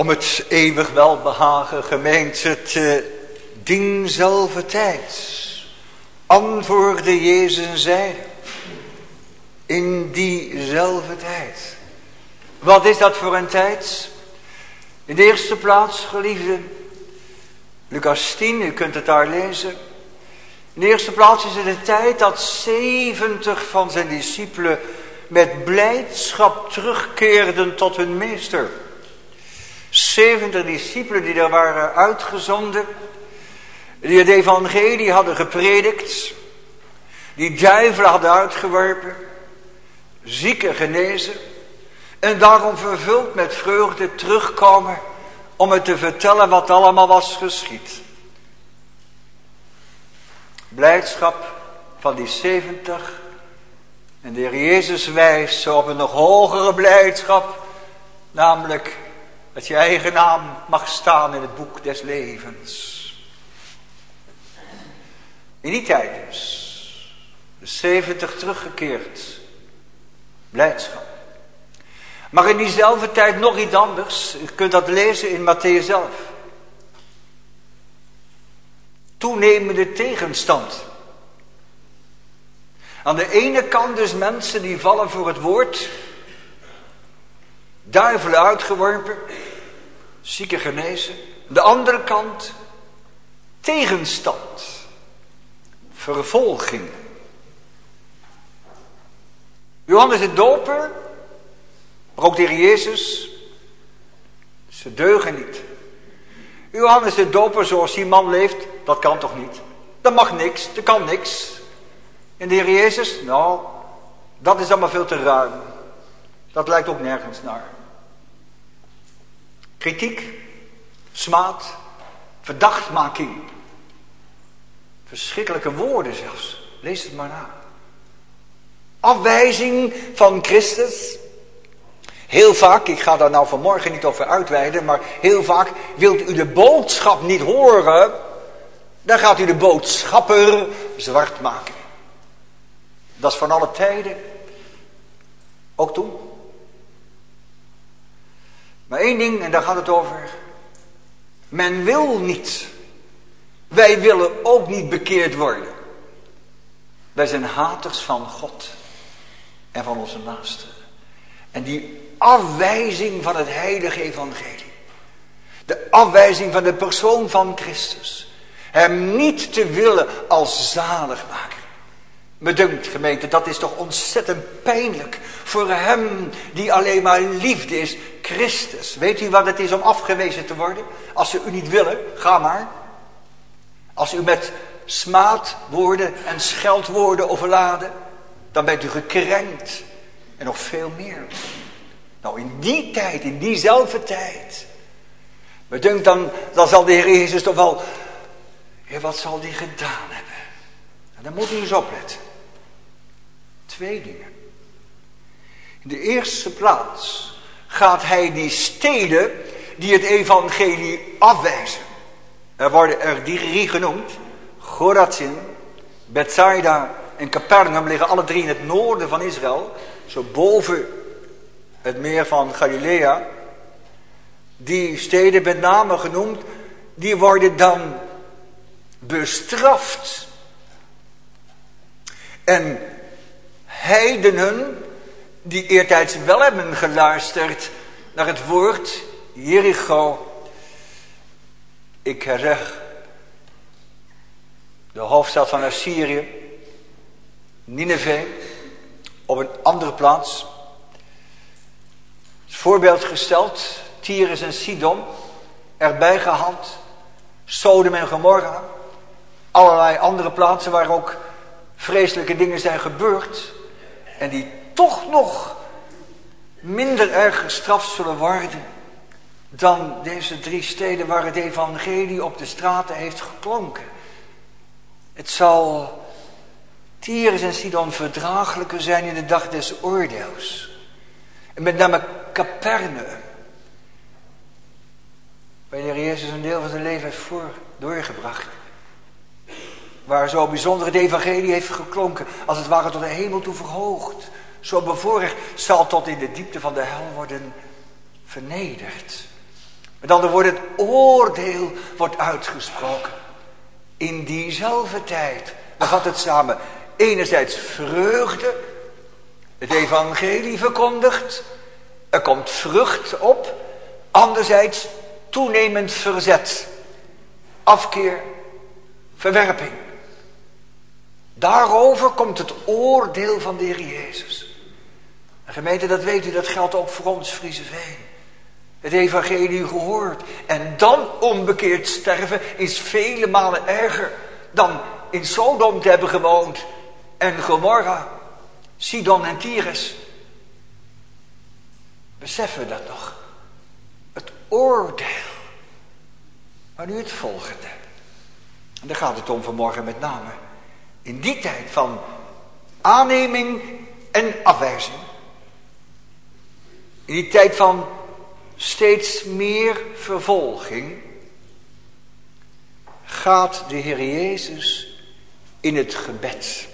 om het eeuwig welbehagen, gemeente, te dienzelfde tijd antwoordde Jezus en zei, in diezelfde tijd. Wat is dat voor een tijd? In de eerste plaats, geliefden, Lucas tien, u kunt het daar lezen. In de eerste plaats is het de tijd dat zeventig van zijn discipelen met blijdschap terugkeerden tot hun meester. zeventig discipelen die daar waren uitgezonden, die het evangelie hadden gepredikt, die duivelen hadden uitgeworpen, zieken genezen en daarom vervuld met vreugde terugkomen om het te vertellen wat allemaal was geschied. Blijdschap van die zeventig en de Heer Jezus wijst zo op een nog hogere blijdschap, namelijk dat je eigen naam mag staan in het boek des levens. In die tijd dus, de zeventig teruggekeerd, blijdschap. Maar in diezelfde tijd nog iets anders, u kunt dat lezen in Mattheüs zelf. Toenemende tegenstand. Aan de ene kant dus mensen die vallen voor het woord, duivelen uitgeworpen, zieken genezen. Aan de andere kant tegenstand, vervolging. Johannes de Doper, maar ook de Heer Jezus, ze deugen niet. Johannes de Doper, zoals die man leeft, dat kan toch niet? Dat mag niks, dat kan niks. En de Heer Jezus, nou, dat is allemaal veel te ruim. Dat lijkt ook nergens naar. Kritiek, smaad, verdachtmaking. Verschrikkelijke woorden zelfs. Lees het maar na. Afwijzing van Christus. Heel vaak, ik ga daar nou vanmorgen niet over uitweiden, maar heel vaak wilt u de boodschap niet horen, dan gaat u de boodschapper zwart maken. Dat is van alle tijden. Ook toen. Maar één ding, en daar gaat het over. Men wil niet. Wij willen ook niet bekeerd worden. Wij zijn haters van God en van onze naasten. En die afwijzing van het heilige evangelie. De afwijzing van de persoon van Christus. Hem niet te willen als zaligmaker. Me dunkt, gemeente, dat is toch ontzettend pijnlijk voor hem die alleen maar liefde is, Christus. Weet u wat het is om afgewezen te worden? Als ze u niet willen, ga maar. Als u met smaadwoorden en scheldwoorden overladen, dan bent u gekrenkt. En nog veel meer. Nou, in die tijd, in diezelfde tijd. Me dunkt dan, dan zal de Heer Jezus toch wel, Heer, wat zal die gedaan hebben? En dan moet u eens opletten. Twee dingen. In de eerste plaats gaat hij die steden die het evangelie afwijzen. Er worden er drie genoemd. Chorazin, Bethsaida en Capernaum liggen alle drie in het noorden van Israël. Zo boven het meer van Galilea. Die steden met name genoemd, die worden dan bestraft. En heidenen die eertijds wel hebben geluisterd naar het woord Jericho. Ik zeg, de hoofdstad van Assyrië, Nineve, op een andere plaats. Het voorbeeld gesteld, Tyrus en Sidon, erbij gehaald, Sodom en Gomorra, allerlei andere plaatsen waar ook vreselijke dingen zijn gebeurd en die toch nog minder erg gestraft zullen worden dan deze drie steden waar het evangelie op de straten heeft geklonken. Het zal Tyrus en Sidon verdraaglijker zijn in de dag des oordeels. En met name Capernaum, waar de Heer Jezus een deel van zijn leven heeft voor doorgebracht. Waar zo bijzonder het evangelie heeft geklonken, als het ware tot de hemel toe verhoogd. Zo bevoorrecht zal tot in de diepte van de hel worden vernederd. Met andere woorden, het oordeel wordt uitgesproken. In diezelfde tijd. Dan vat het samen. Enerzijds vreugde. Het evangelie verkondigt. Er komt vrucht op. Anderzijds toenemend verzet. Afkeer. Verwerping. Daarover komt het oordeel van de Heer Jezus. En gemeente, dat weet u, dat geldt ook voor ons Frieseveen. Het evangelie gehoord. En dan onbekeerd sterven is vele malen erger dan in Sodom te hebben gewoond. En Gomorra, Sidon en Tyrus. Beseffen we dat nog? Het oordeel. Maar nu het volgende. En daar gaat het om vanmorgen met name. In die tijd van aanneming en afwijzing. In die tijd van steeds meer vervolging. Gaat de Heer Jezus in het gebed.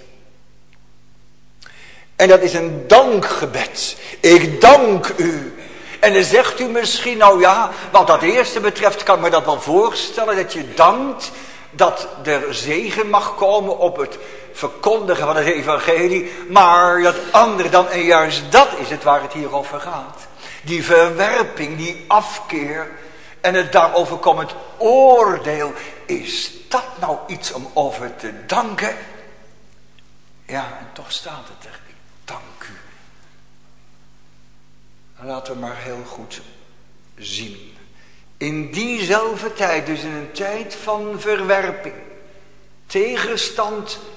En dat is een dankgebed. Ik dank u. En dan zegt u misschien, nou ja, wat dat eerste betreft kan ik me dat wel voorstellen, dat je dankt dat er zegen mag komen op het verkondigen van het evangelie. Maar dat andere dan, en juist dat is het waar het hier over gaat. Die verwerping, die afkeer en het daarover komend oordeel. Is dat nou iets om over te danken? Ja, en toch staat het er. Ik dank u. Laten we maar heel goed zien. In diezelfde tijd, dus in een tijd van verwerping, tegenstand.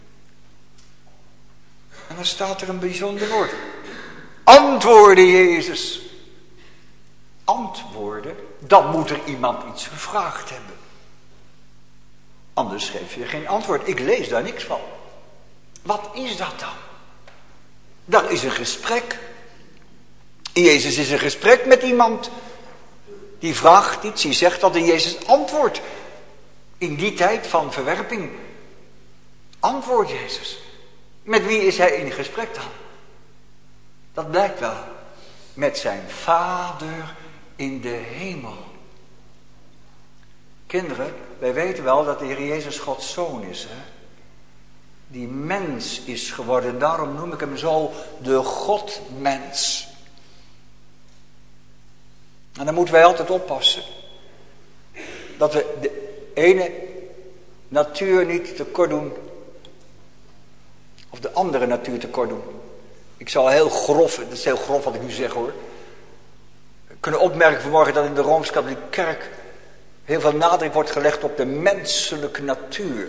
En dan staat er een bijzonder woord. Antwoordde Jezus. Antwoorden, dan moet er iemand iets gevraagd hebben. Anders geef je geen antwoord. Ik lees daar niks van. Wat is dat dan? Dat is een gesprek. Jezus is een gesprek met iemand. Die vraagt iets, die zegt dat en Jezus antwoordt. In die tijd van verwerping. Antwoordt Jezus. Met wie is hij in gesprek dan? Dat blijkt wel. Met zijn Vader in de hemel. Kinderen, wij weten wel dat de Heer Jezus Gods Zoon is. Hè? Die mens is geworden. Daarom noem ik hem zo de Godmens. En dan moeten wij altijd oppassen. Dat we de ene natuur niet tekort doen. Of de andere natuur tekort doen. Ik zal heel grof, dat is heel grof wat ik nu zeg hoor. Kunnen opmerken vanmorgen dat in de Rooms-Katholieke Kerk heel veel nadruk wordt gelegd op de menselijke natuur.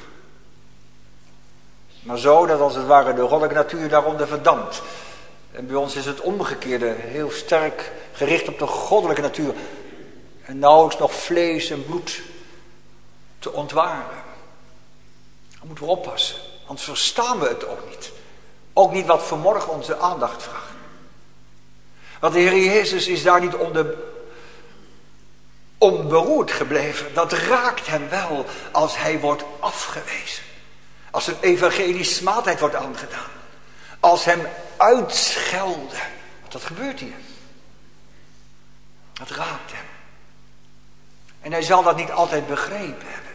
Maar zo dat als het ware de goddelijke natuur daaronder verdampt. En bij ons is het omgekeerde heel sterk gericht op de goddelijke natuur. En nauwelijks nog vlees en bloed te ontwaren. Daar moeten we oppassen. Anders verstaan we het ook niet. Ook niet wat vanmorgen onze aandacht vraagt. Want de Heer Jezus is daar niet onder, onberoerd gebleven. Dat raakt hem wel als hij wordt afgewezen. Als een evangelische smaadheid wordt aangedaan. Als hem uitschelden. Want dat gebeurt hier. Dat raakt hem. En hij zal dat niet altijd begrepen hebben.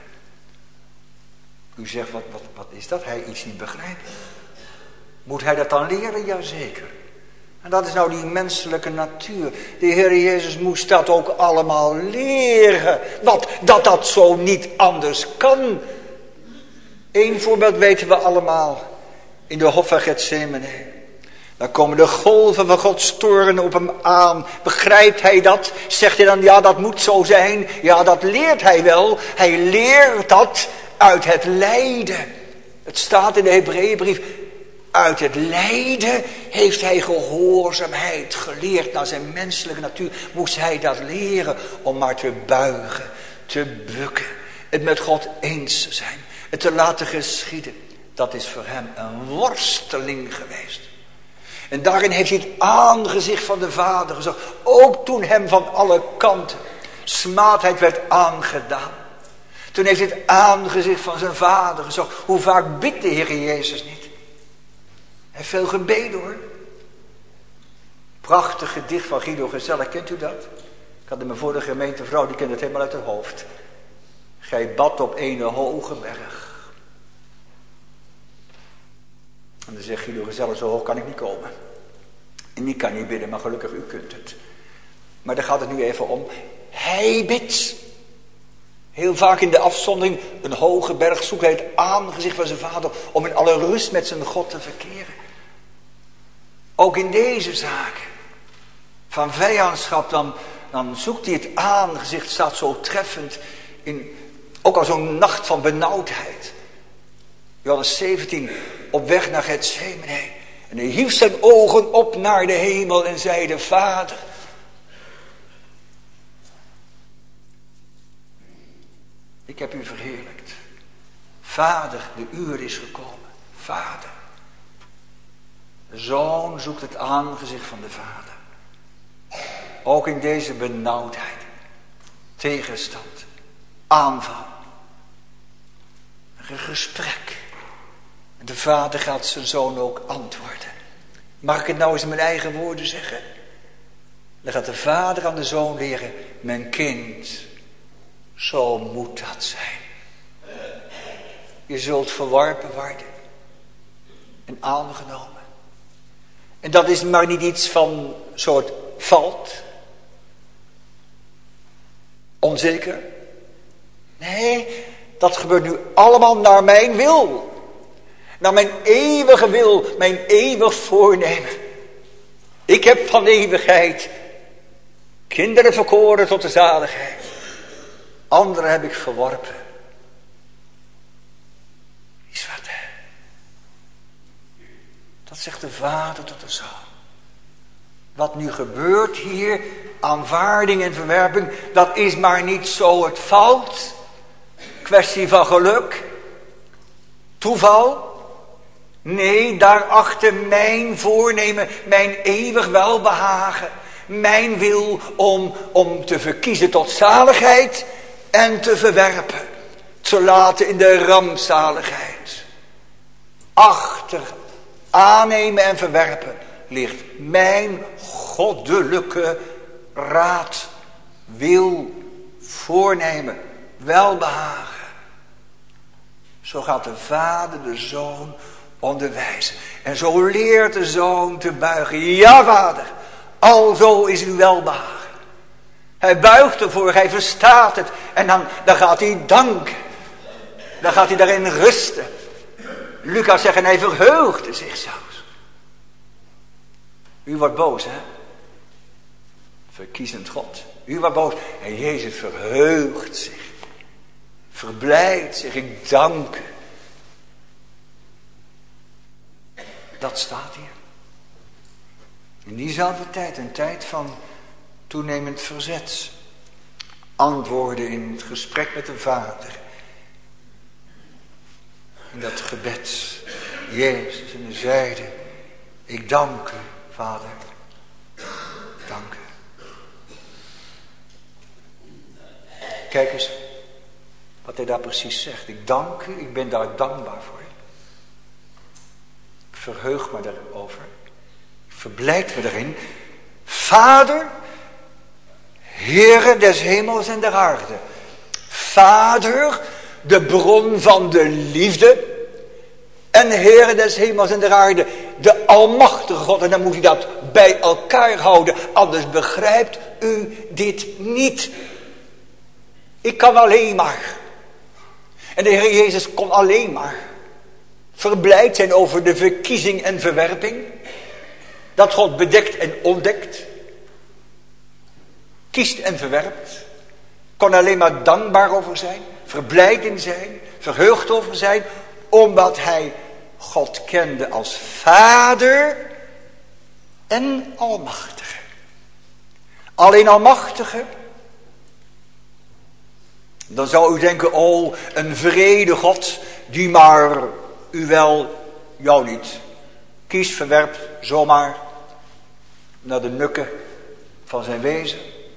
U zegt, wat, wat, wat is dat? Hij iets niet begrijpt. Moet hij dat dan leren? Jazeker. En dat is nou die menselijke natuur. De Heer Jezus moest dat ook allemaal leren. Wat, dat dat zo niet anders kan. Eén voorbeeld weten we allemaal. In de hof van Gethsemane. Daar komen de golven van Gods toorn op hem aan. Begrijpt hij dat? Zegt hij dan, ja, dat moet zo zijn. Ja, dat leert hij wel. Hij leert dat uit het lijden. Het staat in de Hebreeënbrief. Uit het lijden heeft hij gehoorzaamheid geleerd. Naar zijn menselijke natuur moest hij dat leren. Om maar te buigen, te bukken. Het met God eens te zijn. Het te laten geschieden. Dat is voor hem een worsteling geweest. En daarin heeft hij het aangezicht van de Vader gezegd. Ook toen hem van alle kanten smaadheid werd aangedaan. Toen heeft hij het aangezicht van zijn Vader gezocht. Hoe vaak bidt de Heer Jezus niet? Hij heeft veel gebeden hoor. Prachtig gedicht van Guido Gezelle, kent u dat? Ik had in mijn vorige gemeente vrouw, die kent het helemaal uit het hoofd. Gij bad op een hoge berg. En dan zegt Guido gezellig, zo hoog kan ik niet komen. En ik kan niet bidden, maar gelukkig u kunt het. Maar daar gaat het nu even om. Hij bidt. Heel vaak in de afzondering, een hoge berg, zoekt hij het aangezicht van zijn vader om in alle rust met zijn God te verkeren. Ook in deze zaken van vijandschap, dan, dan zoekt hij het aangezicht, staat zo treffend in, ook al zo'n nacht van benauwdheid. Johannes zeventien, op weg naar Getsemane. En hij hief zijn ogen op naar de hemel en zeide, Vader, ik heb u verheerlijkt. Vader, de uur is gekomen. Vader. De zoon zoekt het aangezicht van de vader. Ook in deze benauwdheid. Tegenstand. Aanval. Een gesprek. En de vader gaat zijn zoon ook antwoorden. Mag ik het nou eens in mijn eigen woorden zeggen? Dan gaat de vader aan de zoon leren. Mijn kind, zo moet dat zijn. Je zult verworpen worden. En aangenomen. En dat is maar niet iets van soort valt. Onzeker. Nee, dat gebeurt nu allemaal naar mijn wil. Naar mijn eeuwige wil, mijn eeuwig voornemen. Ik heb van eeuwigheid kinderen verkoren tot de zaligheid. Anderen heb ik verworpen. Is wat, hè? Dat zegt de vader tot de zoon. Wat nu gebeurt hier, aanvaarding en verwerping, dat is maar niet zo het fout. Kwestie van geluk. Toeval. Nee, daarachter mijn voornemen, mijn eeuwig welbehagen. Mijn wil om, om te verkiezen tot zaligheid en te verwerpen. Te laten in de rampzaligheid. Achter aannemen en verwerpen ligt mijn goddelijke raad, wil, voornemen, welbehagen. Zo gaat de vader de zoon onderwijzen. En zo leert de zoon te buigen. Ja, vader, alzo is uw welbehagen. Hij buigt ervoor, hij verstaat het. En dan, dan gaat hij danken. Dan gaat hij daarin rusten. Lucas zegt, en hij verheugde zich zelfs. U wordt boos, hè? Verkiezend God. U wordt boos. En Jezus verheugt zich. Verblijdt zich. Ik dank u. Dat staat hier. In diezelfde tijd, een tijd van toenemend verzet. Antwoorden in het gesprek met de Vader. In dat gebed. Jezus en hij zeide, ik dank u, Vader. Dank u. Kijk eens wat hij daar precies zegt. Ik dank u, ik ben daar dankbaar voor. Ik verheug me daarover. Ik verblijd me daarin. Vader, Heere des hemels en der aarde. Vader, de bron van de liefde. En Heere des hemels en der aarde, de almachtige God. En dan moet u dat bij elkaar houden. Anders begrijpt u dit niet. Ik kan alleen maar. En de Heer Jezus kon alleen maar verblijd zijn over de verkiezing en verwerping. Dat God bedekt en ontdekt. Kiest en verwerpt. Kon alleen maar dankbaar over zijn. Verblijd in zijn. Verheugd over zijn. Omdat hij God kende als Vader en Almachtige. Alleen Almachtige. Dan zou u denken, oh, een vrede God die maar u wel, jou niet. Kiest, verwerpt, zomaar naar de nukken van zijn wezen.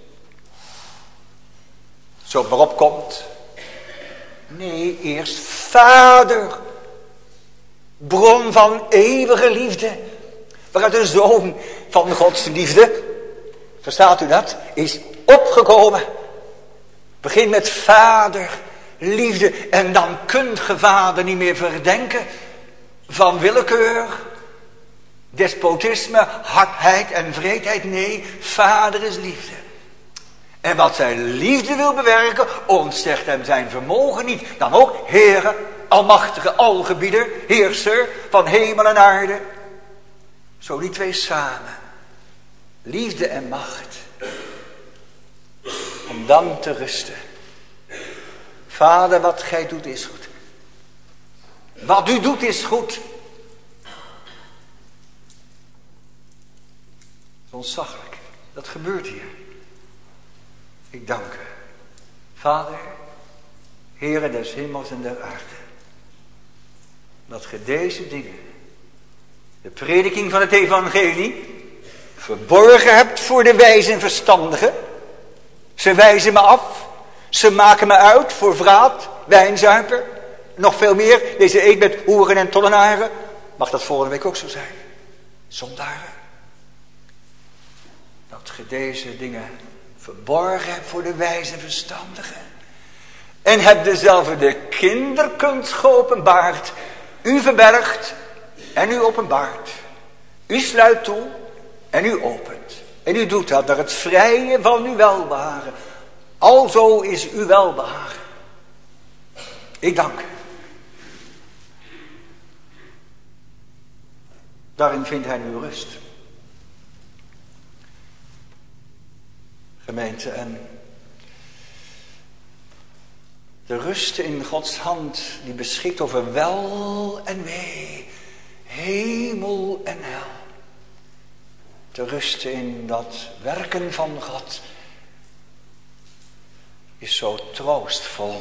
Zo het maar opkomt. Nee, eerst Vader. Bron van eeuwige liefde. Waaruit de zoon van Gods liefde, verstaat u dat, is opgekomen. Begin met vader, liefde. En dan kunt ge vader niet meer verdenken van willekeur, despotisme, hardheid en wreedheid. Nee, vader is liefde. En wat zijn liefde wil bewerken, ontzegt hem zijn vermogen niet. Dan ook Heere, almachtige, algebieder, heerser van hemel en aarde. Zo die twee samen. Liefde en macht. Om dan te rusten. Vader, wat gij doet is goed. Wat u doet is goed. Dat is ontzaglijk. Dat gebeurt hier. Ik dank u. Vader, Heere des hemels en der aarde. Dat ge deze dingen, de prediking van het evangelie, verborgen hebt voor de wijze en verstandigen. Ze wijzen me af. Ze maken me uit voor vraat, wijnzuiper. Nog veel meer, deze eet met hoeren en tollenaren. Mag dat volgende week ook zo zijn? Zondaren. Dat ge deze dingen verborgen hebt voor de wijze en verstandigen. En hebt dezelfde de kinderkunst geopenbaard. U verbergt en u openbaart. U sluit toe en u opent. En u doet dat naar het vrije van uw welbehagen. Alzo is uw welbehagen. Ik dank u. Daarin vindt hij nu rust. Gemeente, en de rust in Gods hand die beschikt over wel en wee, hemel en hel. Te rusten in dat werken van God is zo troostvol.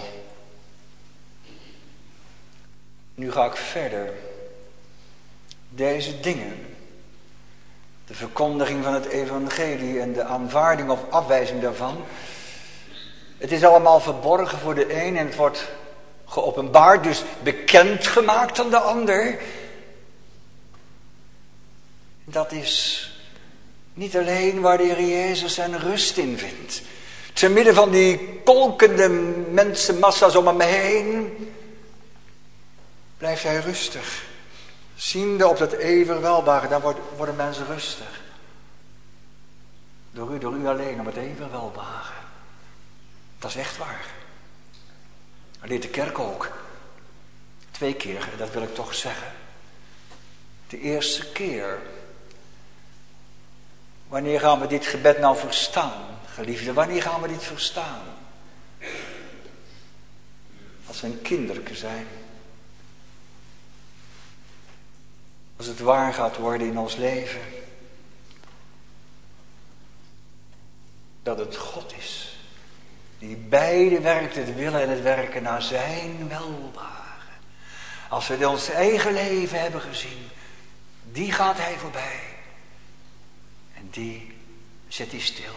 Nu ga ik verder. Deze dingen, de verkondiging van het evangelie en de aanvaarding of afwijzing daarvan, het is allemaal verborgen voor de een en het wordt geopenbaard, dus bekendgemaakt aan de ander. Dat is niet alleen waar de Heer Jezus zijn rust in vindt. Te midden van die kolkende mensenmassa's om hem heen blijft hij rustig. Ziende op dat eeuwig welbare, dan worden mensen rustig. Door u, door u alleen, om het eeuwig welbare. Dat is echt waar. Dat leert de kerk ook. Twee keer, dat wil ik toch zeggen. De eerste keer. Wanneer gaan we dit gebed nou verstaan, geliefden? Wanneer gaan we dit verstaan? Als we een kinderke zijn. Als het waar gaat worden in ons leven. Dat het God is. Die beide werkt, het willen en het werken naar zijn welbaren. Als we in ons eigen leven hebben gezien. Die gaat hij voorbij. En die zet hij stil.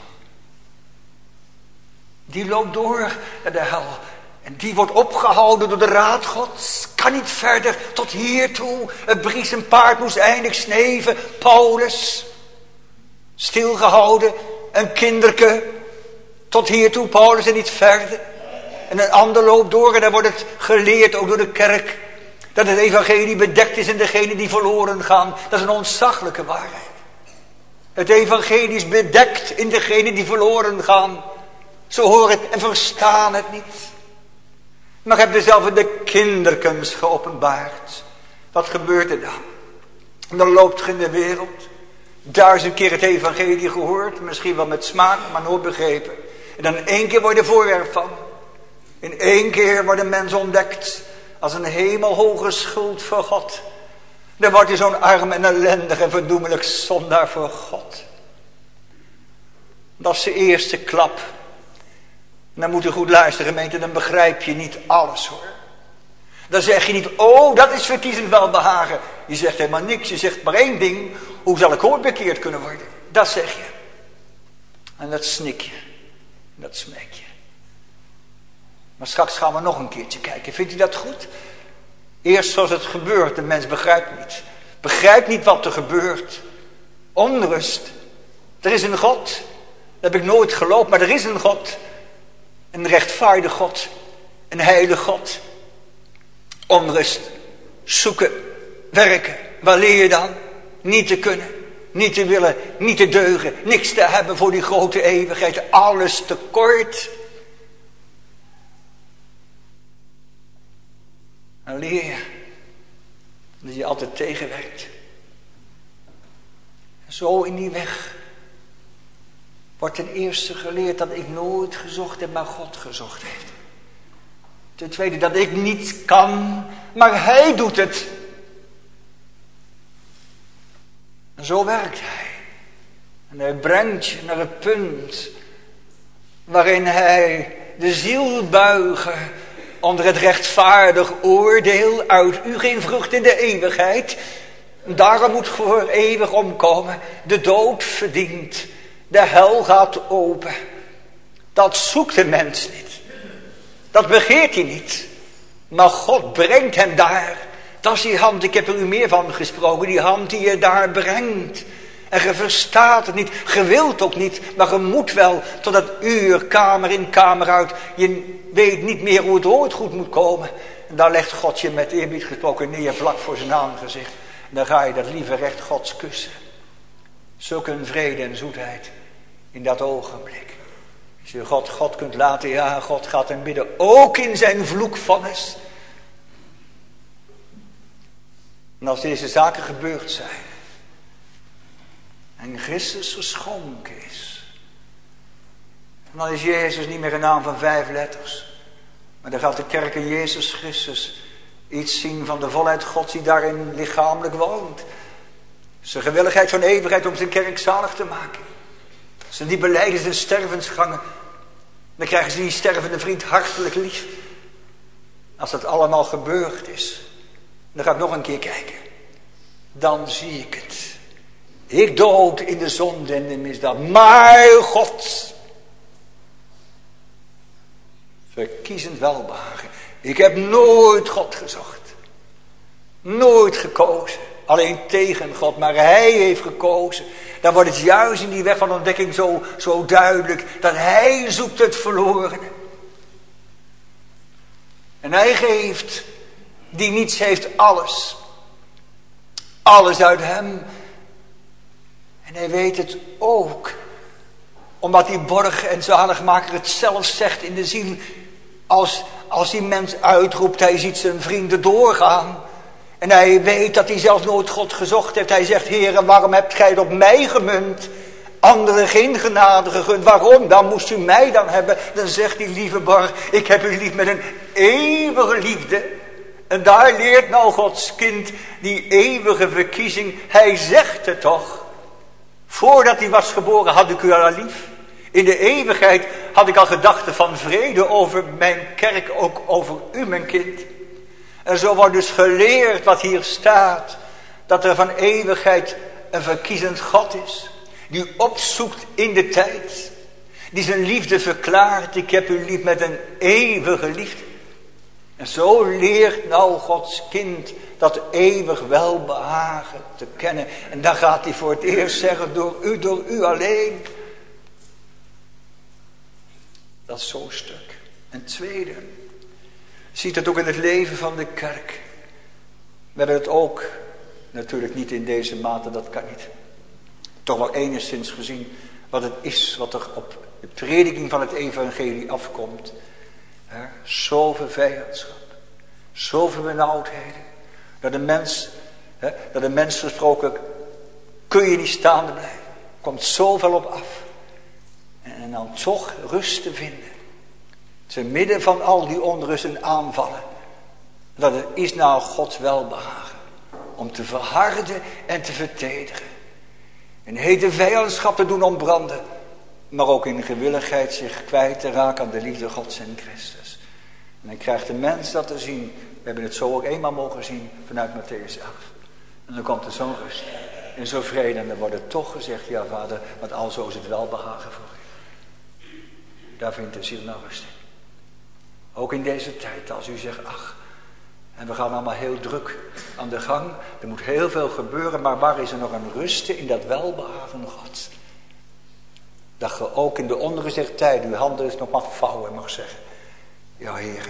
Die loopt door naar de hel. En die wordt opgehouden door de raad Gods. Kan niet verder tot hiertoe. Het Bries een paard moest eindelijk sneven. Paulus. Stilgehouden. Een kinderke. Tot hiertoe. Paulus en niet verder. En een ander loopt door. En dan wordt het geleerd ook door de kerk. Dat het evangelie bedekt is in degenen die verloren gaan. Dat is een ontzaglijke waarheid. Het evangelie is bedekt in degenen die verloren gaan. Ze horen het en verstaan het niet. Maar heb dezelfde de kinderkunst geopenbaard. Wat gebeurt er dan? En dan loopt je in de wereld. Duizend keer het evangelie gehoord. Misschien wel met smaak, maar nooit begrepen. En dan één keer word je voorwerp van. In één keer worden mensen ontdekt. Als een hemelhoge schuld voor God. Dan wordt je zo'n arm en ellendig en verdoemelijk zondaar voor God. Dat is de eerste klap. Dan moet je goed luisteren, gemeente, dan begrijp je niet alles hoor. Dan zeg je niet, oh, dat is verkiezend welbehagen. Je zegt helemaal niks, je zegt maar één ding. Hoe zal ik ooit bekeerd kunnen worden? Dat zeg je. En dat snik je. Dat smeek je. Maar straks gaan we nog een keertje kijken. Vindt u dat goed? Eerst zoals het gebeurt, de mens begrijpt niet. Begrijpt niet wat er gebeurt. Onrust. Er is een God. Dat heb ik nooit geloofd, maar er is een God. Een rechtvaardige God. Een heilige God. Onrust. Zoeken. Werken. Waar leer je dan? Niet te kunnen. Niet te willen. Niet te deugen. Niks te hebben voor die grote eeuwigheid. Alles tekort. Dan leer je dat je altijd tegenwerkt. Zo in die weg wordt ten eerste geleerd dat ik nooit gezocht heb, maar God gezocht heeft. Ten tweede dat ik niet kan, maar Hij doet het. En zo werkt Hij. En Hij brengt je naar het punt waarin Hij de ziel buigen onder het rechtvaardig oordeel uit u geen vrucht in de eeuwigheid. Daarom moet voor eeuwig omkomen. De dood verdient. De hel gaat open. Dat zoekt de mens niet. Dat begeert hij niet. Maar God brengt hem daar. Dat is die hand, ik heb er u meer van gesproken. Die hand die je daar brengt. En je verstaat het niet. Je wilt ook niet. Maar je moet wel tot dat uur, kamer in kamer uit. Je weet niet meer hoe het ooit goed moet komen. En daar legt God je met eerbied gesproken neer vlak voor zijn aangezicht. En dan ga je dat lieve recht Gods kussen. Zulk een vrede en zoetheid in dat ogenblik. Als je God God kunt laten, ja, God gaat hem bidden. Ook in zijn vloekvonnis. En als deze zaken gebeurd zijn. En Christus geschonken is. Dan is Jezus niet meer een naam van vijf letters. Maar dan gaat de kerk in Jezus Christus iets zien van de volheid Gods die daarin lichamelijk woont. Zijn gewilligheid van eeuwigheid om zijn kerk zalig te maken. Zijn die belijden zijn stervensgangen. Dan krijgen ze die stervende vriend hartelijk lief. Als dat allemaal gebeurd is. Dan ga ik nog een keer kijken. Dan zie ik het. Ik dood in de zonde en de misdaad. Maar God. Verkiezend welbehagen. Ik heb nooit God gezocht. Nooit gekozen. Alleen tegen God. Maar Hij heeft gekozen. Dan wordt het juist in die weg van ontdekking zo, zo duidelijk. Dat Hij zoekt het verlorene. En Hij geeft. Die niets heeft alles. Alles uit Hem. En Hij weet het ook. Omdat die borg en zaligmaker het zelf zegt in de ziel. Als, als die mens uitroept, hij ziet zijn vrienden doorgaan. En hij weet dat hij zelf nooit God gezocht heeft. Hij zegt, Heere, waarom hebt gij het op mij gemunt? Anderen geen genade gegund. Waarom? Dan moest u mij dan hebben. Dan zegt die lieve borg, ik heb u lief met een eeuwige liefde. En daar leert nou Gods kind die eeuwige verkiezing. Hij zegt het toch. Voordat hij was geboren had ik u al lief. In de eeuwigheid had ik al gedachten van vrede over mijn kerk, ook over u, mijn kind. En zo wordt dus geleerd wat hier staat. Dat er van eeuwigheid een verkiezend God is. Die opzoekt in de tijd. Die zijn liefde verklaart. Ik heb u lief met een eeuwige liefde. En zo leert nou Gods kind dat eeuwig welbehagen te kennen. En dan gaat hij voor het eerst zeggen, door u, door u alleen. Dat is zo'n stuk. En tweede, ziet het ook in het leven van de kerk. We hebben het ook, natuurlijk niet in deze mate, dat kan niet. Toch wel enigszins gezien wat het is, wat er op de prediking van het evangelie afkomt. He, zoveel vijandschap, zoveel benauwdheden. Dat de mens, he, dat de mens gesproken, kun je niet staande blijven. Komt zoveel op af. En dan toch rust te vinden. Te midden van al die onrust en aanvallen. Dat het is nou Gods welbehagen. Om te verharden en te vertederen. En hete vijandschap te doen ontbranden. Maar ook in gewilligheid zich kwijt te raken aan de liefde Gods en Christus. En dan krijgt de mens dat te zien. We hebben het zo ook eenmaal mogen zien vanuit Mattheüs elf. En dan komt er zo'n rust. En zo vrede. En dan wordt het toch gezegd, ja vader, want alzo is het welbehagen voor u. Daar vindt de ziel nou rust in. Ook in deze tijd, als u zegt, ach, en we gaan allemaal heel druk aan de gang. Er moet heel veel gebeuren, maar waar is er nog een rust in dat welbehagen Gods? Dat je ook in de ongezegde tijd uw handen eens nog mag vouwen en mag zeggen. Ja, Heere.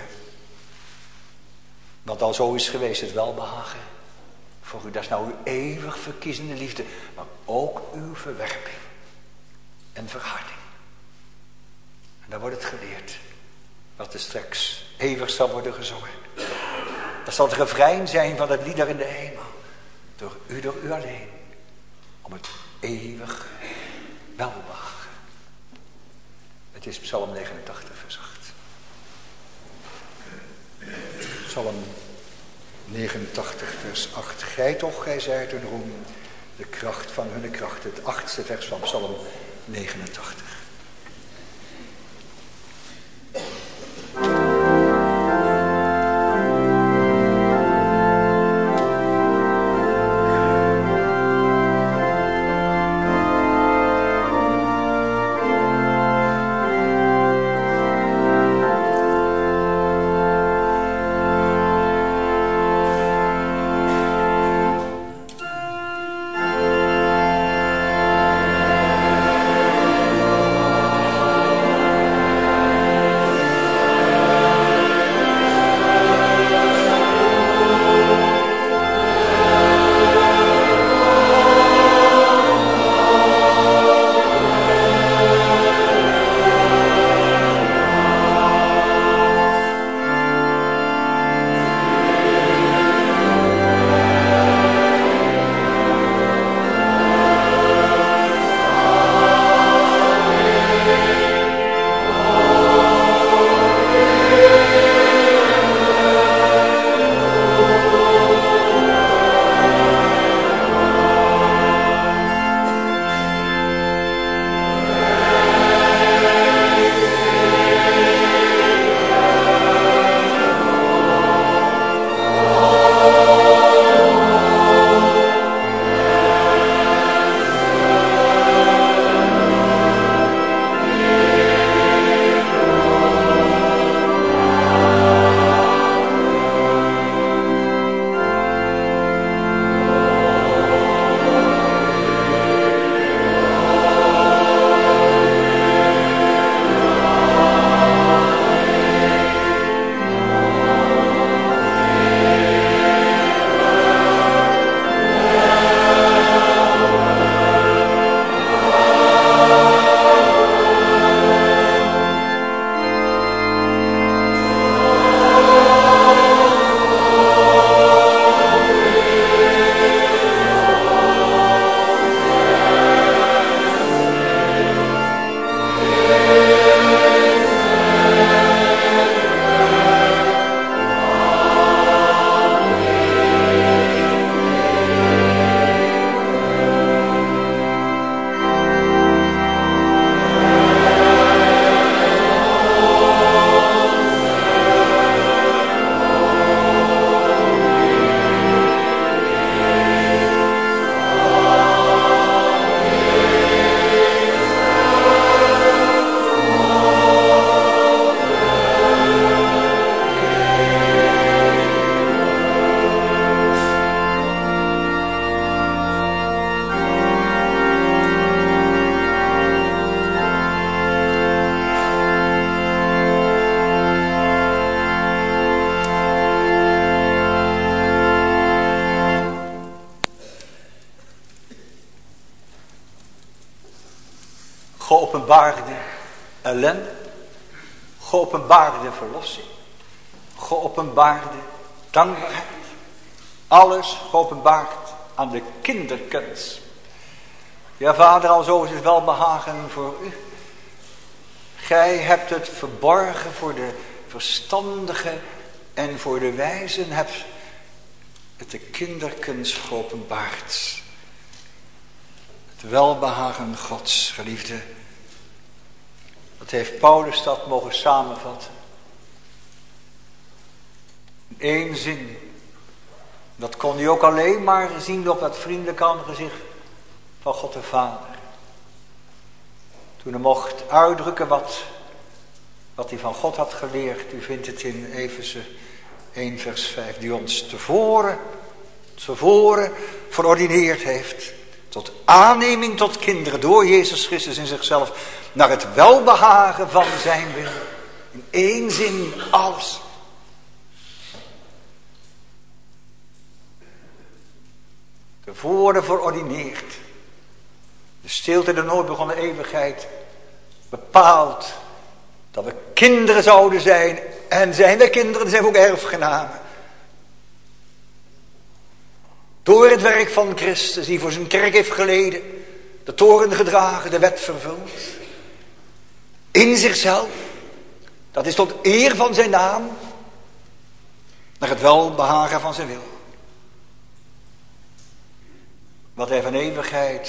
Wat al zo is geweest, het welbehagen. Voor u, dat is nou uw eeuwig verkiezende liefde. Maar ook uw verwerping. En verharding. En dan wordt het geleerd. Wat er straks eeuwig zal worden gezongen. Dat zal het refrein zijn van het lied daar in de hemel. Door u, door u alleen. Om het eeuwig welbehagen. Het is Psalm negenentachtig vers acht. Psalm negenentachtig vers acht. Gij toch, gij zijt een roem. De kracht van hun kracht. Het achtste vers van Psalm negenentachtig. geopenbaarde ellende, geopenbaarde verlossing, geopenbaarde dankbaarheid. Alles geopenbaard aan de kinderkens. Ja, Vader, alzo is het wel behagen voor u. Gij hebt het verborgen voor de verstandigen en voor de wijzen hebt het de kinderkens geopenbaard. Het welbehagen Gods, geliefde. Dat heeft Paulus dat mogen samenvatten. In één zin. Dat kon hij ook alleen maar zien op dat vriendelijke aangezicht van God de Vader. Toen hij mocht uitdrukken wat, wat hij van God had geleerd. U vindt het in Efeze één vers vijf. Die ons tevoren, tevoren verordineerd heeft. Tot aanneming tot kinderen door Jezus Christus in zichzelf. Naar het welbehagen van zijn wil. In één zin alles. Tevoren verordineerd. De stilte der nooit begonnen eeuwigheid. Bepaald. Dat we kinderen zouden zijn. En zijn we kinderen, dan zijn we ook erfgenamen. Door het werk van Christus, die voor zijn kerk heeft geleden. De toren gedragen, de wet vervuld. In zichzelf. Dat is tot eer van zijn naam. Naar het welbehagen van zijn wil. Wat hij van eeuwigheid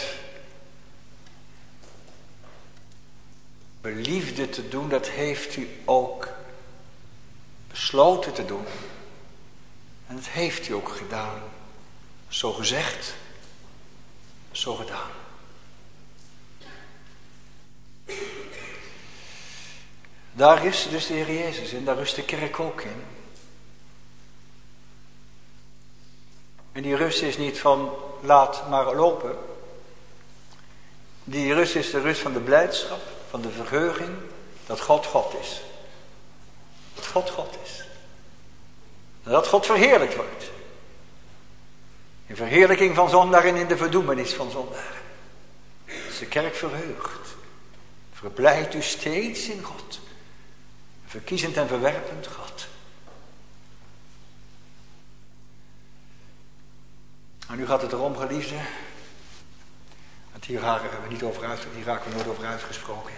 beliefde te doen, dat heeft u ook besloten te doen. En dat heeft u ook gedaan. Zo gezegd, zo gedaan. Daar is dus de Heer Jezus in, daar rust de kerk ook in. En die rust is niet van laat maar lopen. Die rust is de rust van de blijdschap, van de verheuging, dat God God is. Dat God God is. En dat God verheerlijkt wordt. In verheerlijking van zondaar en in de verdoemenis van zondaar. Is de kerk verheugd. Verblijdt u steeds in God. Verkiezend en verwerpend God. En nu gaat het erom, geliefde. Want hier raken we niet over uit, hier raken we nooit over uitgesproken.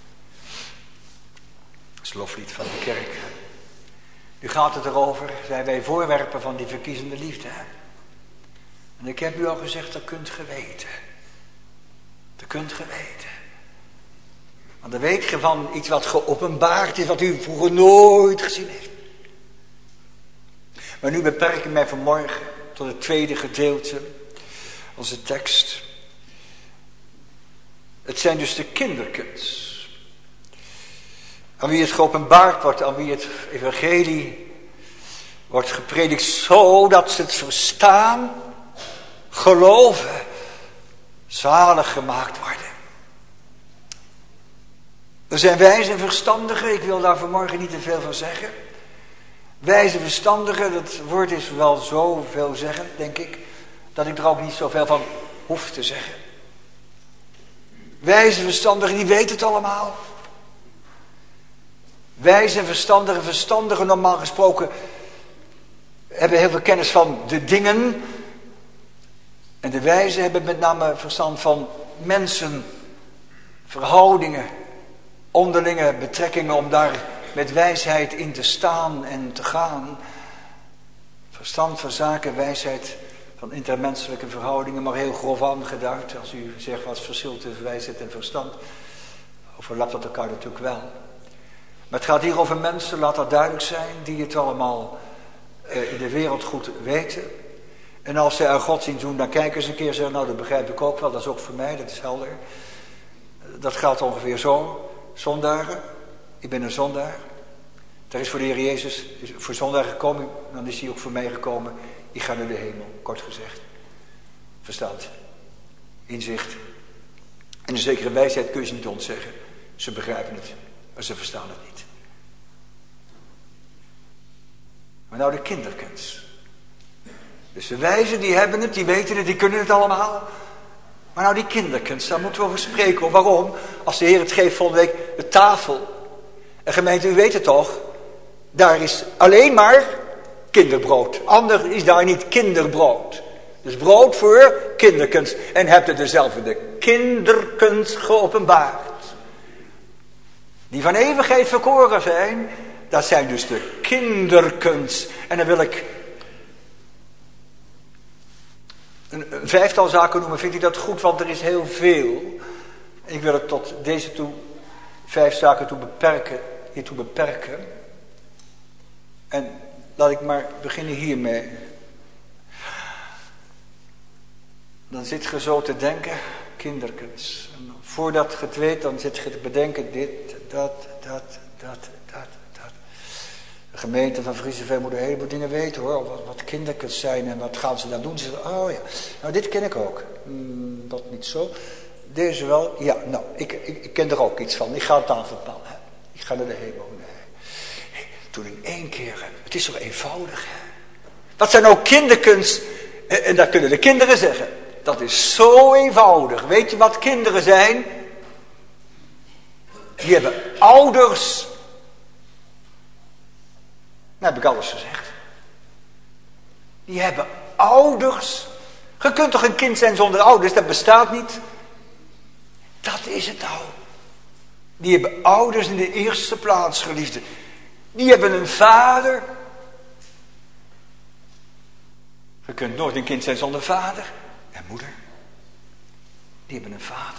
Dat is het loflied van de kerk. Nu gaat het erover, zijn wij voorwerpen van die verkiezende liefde. En ik heb u al gezegd, dat kunt ge weten. Dat kunt ge weten. Want dan weet je van iets wat geopenbaard is, wat u vroeger nooit gezien heeft. Maar nu beperk ik mij vanmorgen tot het tweede gedeelte, onze tekst. Het zijn dus de kinderkens. Aan wie het geopenbaard wordt, aan wie het evangelie wordt gepredikt, zodat ze het verstaan, geloven, zalig gemaakt worden. Er zijn wijze en verstandigen, ik wil daar vanmorgen niet te veel van zeggen. Wijze verstandigen, dat woord is wel zo veelzeggend, denk ik, dat ik er ook niet zoveel van hoef te zeggen. Wijze verstandigen, die weten het allemaal. Wijze en verstandigen, verstandigen normaal gesproken, hebben heel veel kennis van de dingen. En de wijzen hebben met name verstand van mensen, verhoudingen, onderlinge betrekkingen, om daar met wijsheid in te staan en te gaan. Verstand van zaken, wijsheid van intermenselijke verhoudingen, maar heel grof aangeduid. Als u zegt wat is het verschil tussen wijsheid en verstand, overlapt dat elkaar natuurlijk wel. Maar het gaat hier over mensen, laat dat duidelijk zijn, die het allemaal uh, in de wereld goed weten. En als zij aan God zien doen, dan kijken ze een keer en zeggen, nou dat begrijp ik ook wel, dat is ook voor mij, dat is helder. Dat gaat ongeveer zo, zondaren, ik ben een zondaar. Daar is voor de Heer Jezus, is voor zondaar gekomen, dan is hij ook voor mij gekomen. Ik ga naar de hemel, kort gezegd. Verstand, inzicht. En een zekere wijsheid kun je ze niet ontzeggen. Ze begrijpen het, maar ze verstaan het niet. Maar nou de kinderkens. Dus de wijzen die hebben het, die weten het, die kunnen het allemaal. Maar nou die kinderkens, daar moeten we over spreken. Waarom? Als de Heer het geeft volgende week de tafel. En gemeente, u weet het toch. Daar is alleen maar kinderbrood. Ander is daar niet kinderbrood. Dus brood voor kinderkens. En hebt het dezelfde de kinderkens geopenbaard. Die van eeuwigheid verkoren zijn. Dat zijn dus de kinderkens. En dan wil ik een, een vijftal zaken noemen. Vindt u dat goed? Want er is heel veel. Ik wil het tot deze toe, vijf zaken toe beperken. Hiertoe beperken. En laat ik maar beginnen hiermee. Dan zit je zo te denken, kinderkens. En voordat je het weet, dan zit je te bedenken dit, dat, dat, dat, dat, dat. De gemeente van Vriezenveen moet een heleboel dingen weten hoor. Wat, wat kinderkens zijn en wat gaan ze dan doen. Ze zeggen, oh ja, nou dit ken ik ook. Hmm, dat niet. niet zo. Deze wel. Ja, nou, ik, ik, ik ken er ook iets van. Ik ga het aanverpannen. Hè. Ik ga naar de hemel. Nee. Nee, toen in één keer. Het is zo eenvoudig. Hè. Wat zijn nou kinderkunst? En, en dat kunnen de kinderen zeggen. Dat is zo eenvoudig. Weet je wat kinderen zijn? Die hebben ouders. Nou heb ik alles gezegd. Die hebben ouders. Je kunt toch een kind zijn zonder ouders? Dat bestaat niet. Dat is het nou. Die hebben ouders in de eerste plaats, geliefde. Die hebben een vader. Je kunt nooit een kind zijn zonder vader en moeder. Die hebben een vader.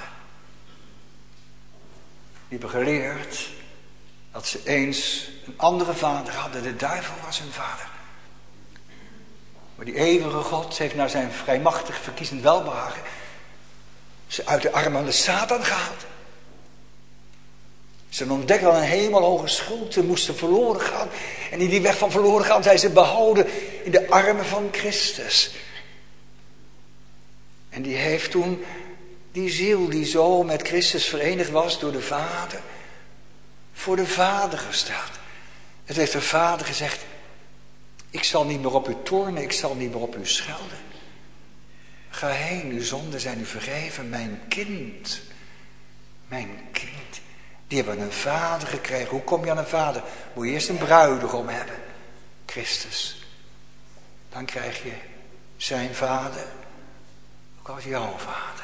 Die hebben geleerd dat ze eens een andere vader hadden. De duivel was hun vader. Maar die eeuwige God heeft naar zijn vrijmachtig verkiezend welbehagen ze uit de armen van de Satan gehaald. Ze ontdekten wel een hemelhoge schuld. Ze moesten verloren gaan. En in die weg van verloren gaan zijn ze behouden in de armen van Christus. En die heeft toen die ziel die zo met Christus verenigd was door de Vader, voor de Vader gesteld. Het heeft de Vader gezegd: ik zal niet meer op u toornen, ik zal niet meer op u schelden. Ga heen, uw zonden zijn u vergeven, mijn kind. Mijn kind. Die hebben een vader gekregen. Hoe kom je aan een vader? Moet je eerst een bruidegom hebben. Christus. Dan krijg je zijn vader. Ook als jouw vader.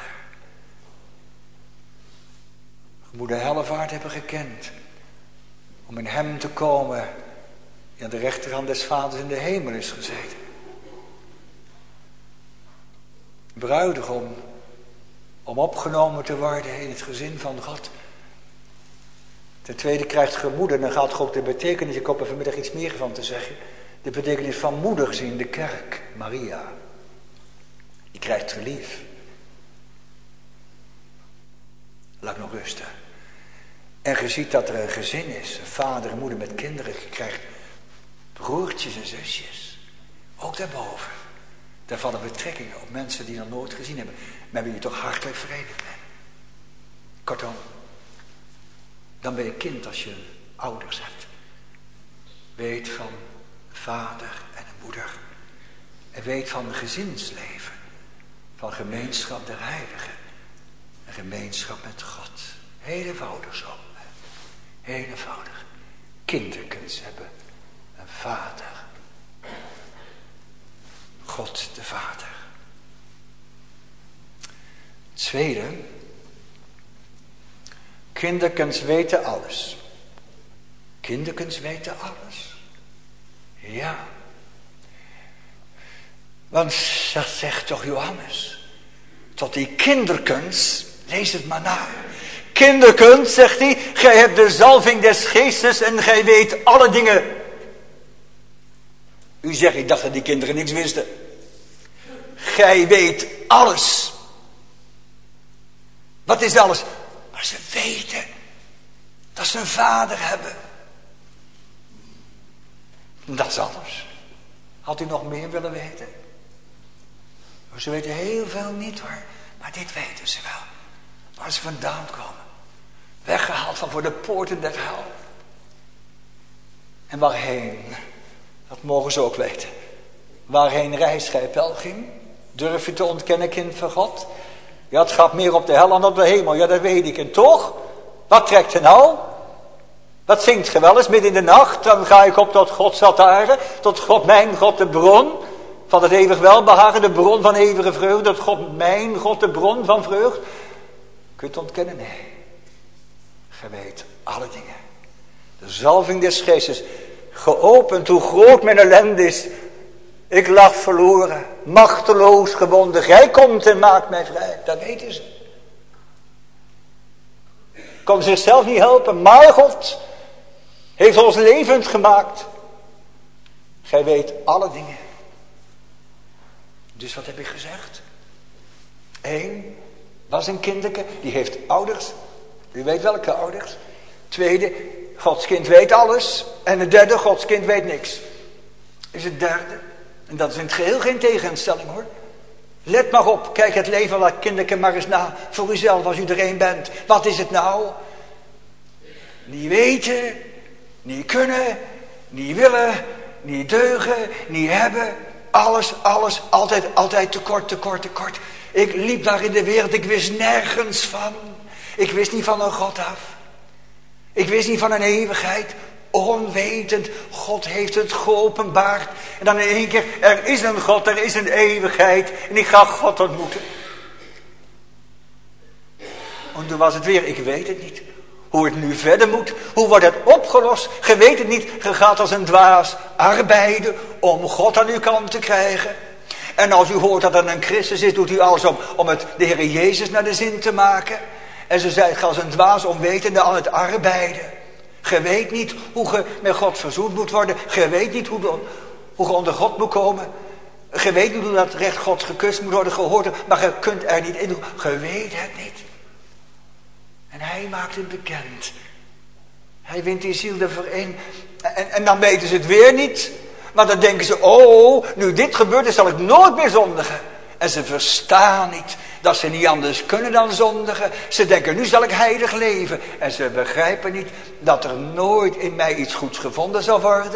Je moet de hellevaart hebben gekend. Om in hem te komen. Die aan de rechterhand des vaders in de hemel is gezeten. Bruidegom. Om opgenomen te worden in het gezin van God. Ten tweede krijgt ge moeder, dan gaat God de betekenis, ik hoop er vanmiddag iets meer van te zeggen. De betekenis van moeder zien, de kerk, Maria. Die krijgt ge lief. Laat nog rusten. En je ziet dat er een gezin is, een vader en moeder met kinderen. Je krijgt broertjes en zusjes. Ook daarboven. Daar vallen betrekkingen op mensen die nog nooit gezien hebben. Maar wie je toch hartelijk verenigd bent. Kortom. Dan ben je kind als je ouders hebt. Weet van vader en een moeder. En weet van een gezinsleven. Van gemeenschap der heiligen. En gemeenschap met God. Heel eenvoudig zo. Heel eenvoudig. Kinderkens hebben een vader. God de Vader. Tweede. Kinderkens weten alles. Kinderkens weten alles. Ja. Want dat zegt toch Johannes. Tot die kinderkens, lees het maar na. Kinderkens, zegt hij, gij hebt de zalving des geestes en gij weet alle dingen. U zegt, ik dacht dat die kinderen niks wisten. Gij weet alles. Wat is alles? Maar ze weten dat ze een vader hebben. Dat is alles. Had u nog meer willen weten? Ze weten heel veel niet hoor. Maar dit weten ze wel. Waar ze vandaan komen. Weggehaald van voor de poorten der hel. En waarheen? Dat mogen ze ook weten. Waarheen reist gij, pelgrim? Durf je te ontkennen, kind van God? Ja, het gaat meer op de hel dan op de hemel. Ja, dat weet ik. En toch? Wat trekt je nou? Wat zingt ge wel eens midden in de nacht? Dan ga ik op tot Gods altaren. Tot God, mijn God, de bron van het eeuwig welbehagen. De bron van eeuwige vreugde. Tot God, mijn God, de bron van vreugde. Kun je het ontkennen? Nee. Gij weet alle dingen. De zalving des geestes. Geopend hoe groot mijn ellende is. Ik lag verloren, machteloos gebonden. Gij komt en maakt mij vrij. Dat weten ze. Kon zichzelf niet helpen, maar God heeft ons levend gemaakt. Gij weet alle dingen. Dus wat heb ik gezegd? Eén, was een kinderke, die heeft ouders. U weet welke ouders. Tweede, Gods kind weet alles. En de derde, Gods kind weet niks. Is het derde. En dat is in het geheel geen tegenstelling hoor. Let maar op, kijk het leven van dat kinderke maar eens na. Voor uzelf als u er een bent. Wat is het nou? Niet weten, niet kunnen, niet willen, niet deugen, niet hebben. Alles, alles, altijd, altijd tekort, tekort, tekort. Ik liep daar in de wereld, ik wist nergens van. Ik wist niet van een God af. Ik wist niet van een eeuwigheid. Onwetend, God heeft het geopenbaard. En dan in één keer, er is een God, er is een eeuwigheid. En ik ga God ontmoeten. En toen was het weer, ik weet het niet. Hoe het nu verder moet. Hoe wordt het opgelost? Je weet het niet. Je gaat als een dwaas arbeiden om God aan uw kant te krijgen. En als u hoort dat er een Christus is, doet u alles om, om het de Heer Jezus naar de zin te maken. En zo zijt ge als een dwaas onwetende aan het arbeiden. Je weet niet hoe je met God verzoend moet worden. Je weet niet hoe, de, hoe je onder God moet komen. Je weet niet hoe dat recht Gods gekust moet worden gehoord. Maar je kunt er niet in doen. Je weet het niet. En hij maakt het bekend. Hij wint die ziel ervoor in. En, en dan weten ze het weer niet. Maar dan denken ze, oh, nu dit gebeurt, dan zal ik nooit meer zondigen. En ze verstaan niet dat ze niet anders kunnen dan zondigen. Ze denken, nu zal ik heilig leven. En ze begrijpen niet dat er nooit in mij iets goeds gevonden zal worden.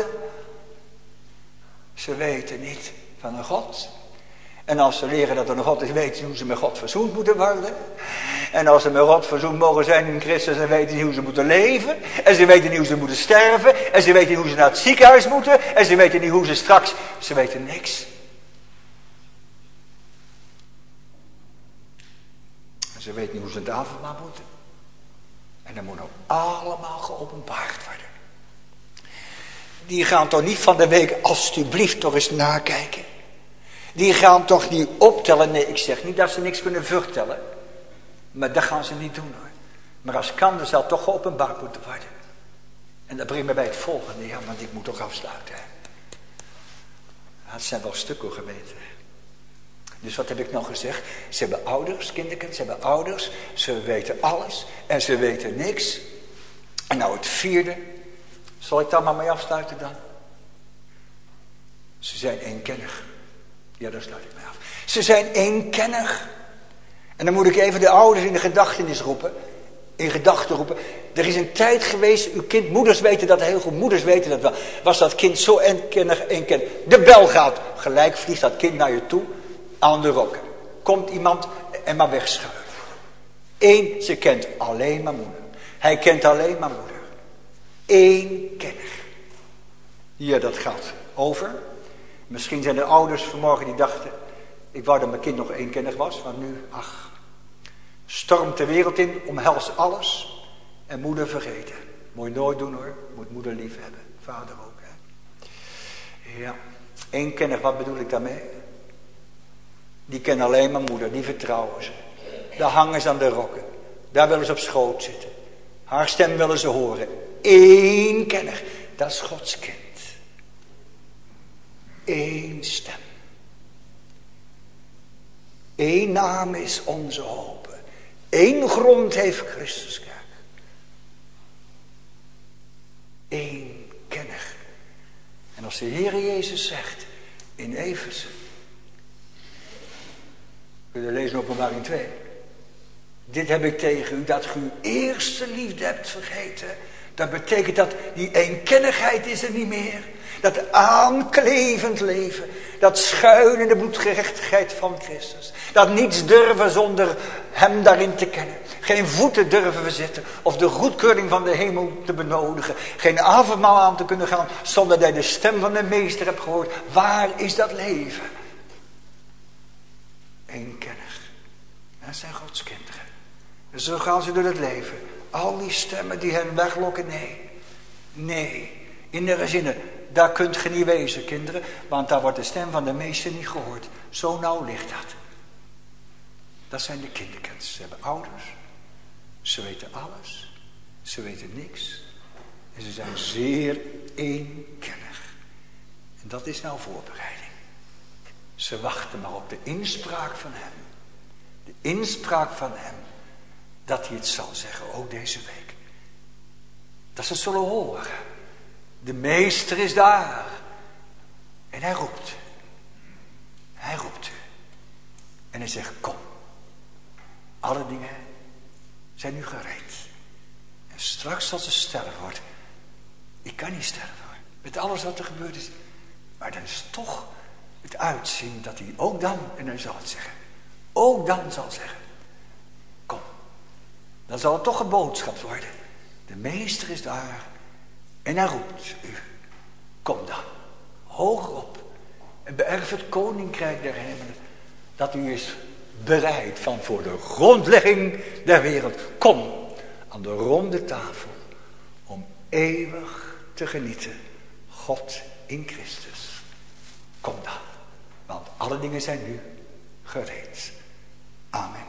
Ze weten niet van een God. En als ze leren dat er een God is, weten ze hoe ze met God verzoend moeten worden. En als ze met God verzoend mogen zijn in Christus, dan weten ze niet hoe ze moeten leven. En ze weten niet hoe ze moeten sterven. En ze weten niet hoe ze naar het ziekenhuis moeten. En ze weten niet hoe ze straks... Ze weten niks. En ze weten niet hoe ze het avondmaal moeten. En dat moet ook allemaal geopenbaard worden. Die gaan toch niet van de week alstublieft toch eens nakijken. Die gaan toch niet optellen. Nee, ik zeg niet dat ze niks kunnen vertellen. Maar dat gaan ze niet doen hoor. Maar als kan, dan zal het toch geopenbaard moeten worden. En dat brengt me bij het volgende. Ja, want ik moet toch afsluiten. Ja, het zijn wel stukken geweten. Dus wat heb ik nog gezegd? Ze hebben ouders, kinderkind, ze hebben ouders. Ze weten alles. En ze weten niks. En nou het vierde. Zal ik daar maar mee afsluiten dan? Ze zijn eenkennig. Ja, daar sluit ik mee af. Ze zijn eenkennig. En dan moet ik even de ouders in de gedachtenis roepen. In gedachten roepen. Er is een tijd geweest, uw kind, moeders weten dat heel goed, moeders weten dat wel. Was dat kind zo eenkennig, eenkennig. De bel gaat. Gelijk vliegt dat kind naar je toe. Aan de rokken. Komt iemand en maar wegschuiven. Eén, ze kent alleen maar moeder. Hij kent alleen maar moeder. Eenkennig. Ja, dat gaat over. Misschien zijn er ouders vanmorgen die dachten, ik wou dat mijn kind nog eenkennig was, want nu, ach, stormt de wereld in, omhelst alles en moeder vergeten. Moet je nooit doen hoor, moet moeder lief hebben, vader ook. Hè? Ja, eenkennig, wat bedoel ik daarmee? Die kennen alleen maar moeder, die vertrouwen ze. Daar hangen ze aan de rokken, daar willen ze op schoot zitten. Haar stem willen ze horen. Eenkennig, dat is Gods kind. Eén stem. Eén naam is onze hoop. Eén grond heeft Christus kerk. Eenkennig. En als de Heer Jezus zegt in Efeze. Kun je lezen in Openbaring twee. Dit heb ik tegen u, dat u uw eerste liefde hebt vergeten. Dat betekent dat die eenkennigheid is er niet meer. Dat aanklevend leven. Dat schuilen in de bloedgerechtigheid van Christus. Dat niets durven zonder hem daarin te kennen. Geen voeten durven verzetten. Of de goedkeuring van de hemel te benodigen. Geen avondmaal aan te kunnen gaan. Zonder dat je de stem van de meester hebt gehoord. Waar is dat leven? Eenkennig. Dat zijn Gods kinderen. En zo gaan ze door het leven. Al die stemmen die hen weglokken. Nee. Nee. In de gezinnen. Daar kunt je niet wezen, kinderen. Want daar wordt de stem van de meester niet gehoord. Zo nauw ligt dat. Dat zijn de kinderkens. Ze hebben ouders. Ze weten alles. Ze weten niks. En ze zijn zeer eenkennig. En dat is nou voorbereiding. Ze wachten maar op de inspraak van hem. De inspraak van hem. Dat hij het zal zeggen, ook deze week. Dat ze het zullen horen. De meester is daar. En hij roept. Hij roept u. En hij zegt, kom. Alle dingen zijn nu gereed. En straks zal ze sterven worden. Ik kan niet sterven hoor. Met alles wat er gebeurd is. Maar dan is toch het uitzien dat hij ook dan, en hij zal het zeggen. Ook dan zal zeggen. Kom. Dan zal het toch een boodschap worden. De meester is daar. En hij roept u. Kom dan. Hoger op. En beërf het koninkrijk der hemelen. Dat u is bereid van voor de grondlegging der wereld. Kom aan de ronde tafel. Om eeuwig te genieten. God in Christus. Kom dan. Want alle dingen zijn nu gereed. Amen.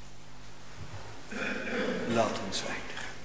Laat ons eindigen.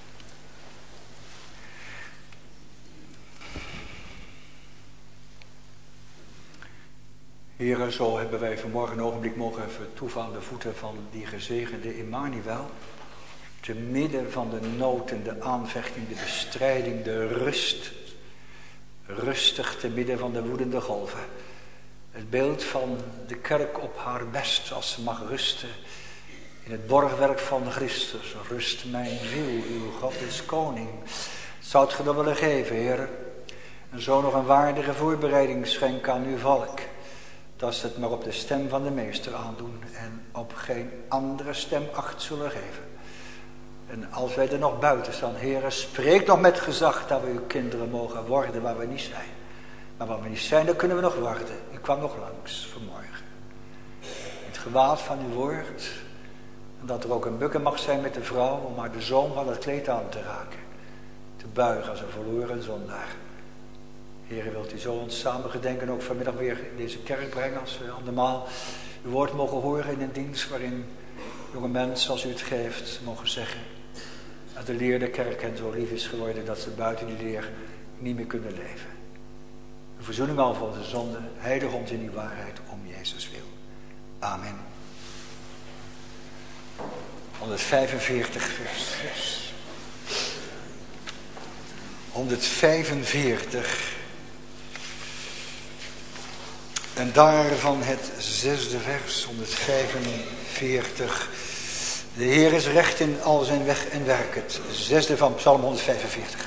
Heren, zo hebben wij vanmorgen een ogenblik mogen vertoeven aan de voeten van die gezegende Emmanuel. Te midden van de nood en de aanvechting, de bestrijding, de rust. Rustig te midden van de woedende golven. Het beeld van de kerk op haar best als ze mag rusten in het borgwerk van Christus. Rust mijn ziel, uw God is koning. Zou het ge dat willen geven, heren? En zo nog een waardige voorbereiding schenken aan uw volk. Dat ze het maar op de stem van de meester aandoen en op geen andere stem acht zullen geven. En als wij er nog buiten staan, heren, spreek nog met gezag dat we uw kinderen mogen worden waar we niet zijn. Maar waar we niet zijn, dan kunnen we nog worden. U kwam nog langs vanmorgen. Het gewaad van uw woord. En dat er ook een bukken mag zijn met de vrouw om haar de zoom van het kleed aan te raken. Te buigen als een verloren zondaar. Heere, wilt u zo ons samen gedenken ook vanmiddag weer in deze kerk brengen. Als we andermaal uw woord mogen horen in een dienst waarin jonge mensen, als u het geeft, mogen zeggen. Dat de leer der kerk hen zo lief is geworden dat ze buiten die leer niet meer kunnen leven. De verzoening al voor onze zonde. Heilig ons in uw waarheid om Jezus wil. Amen. honderdvijfenveertig vers zes. honderdvijfenveertig. En daarvan het zesde vers, honderdvijfenveertig. De Heer is recht in al zijn weg en werk. Het zesde van Psalm honderdvijfenveertig.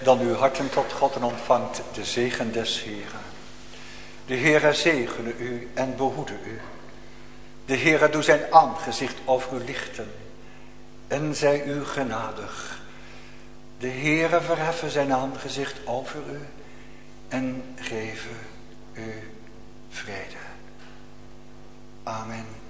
dan uw harten tot God en ontvangt de zegen des Heeren. De Heere zegene u en behoede u. De Heere doe zijn aangezicht over u lichten en zij u genadig. De Heere verheffen zijn aangezicht over u en geven u vrede. Amen.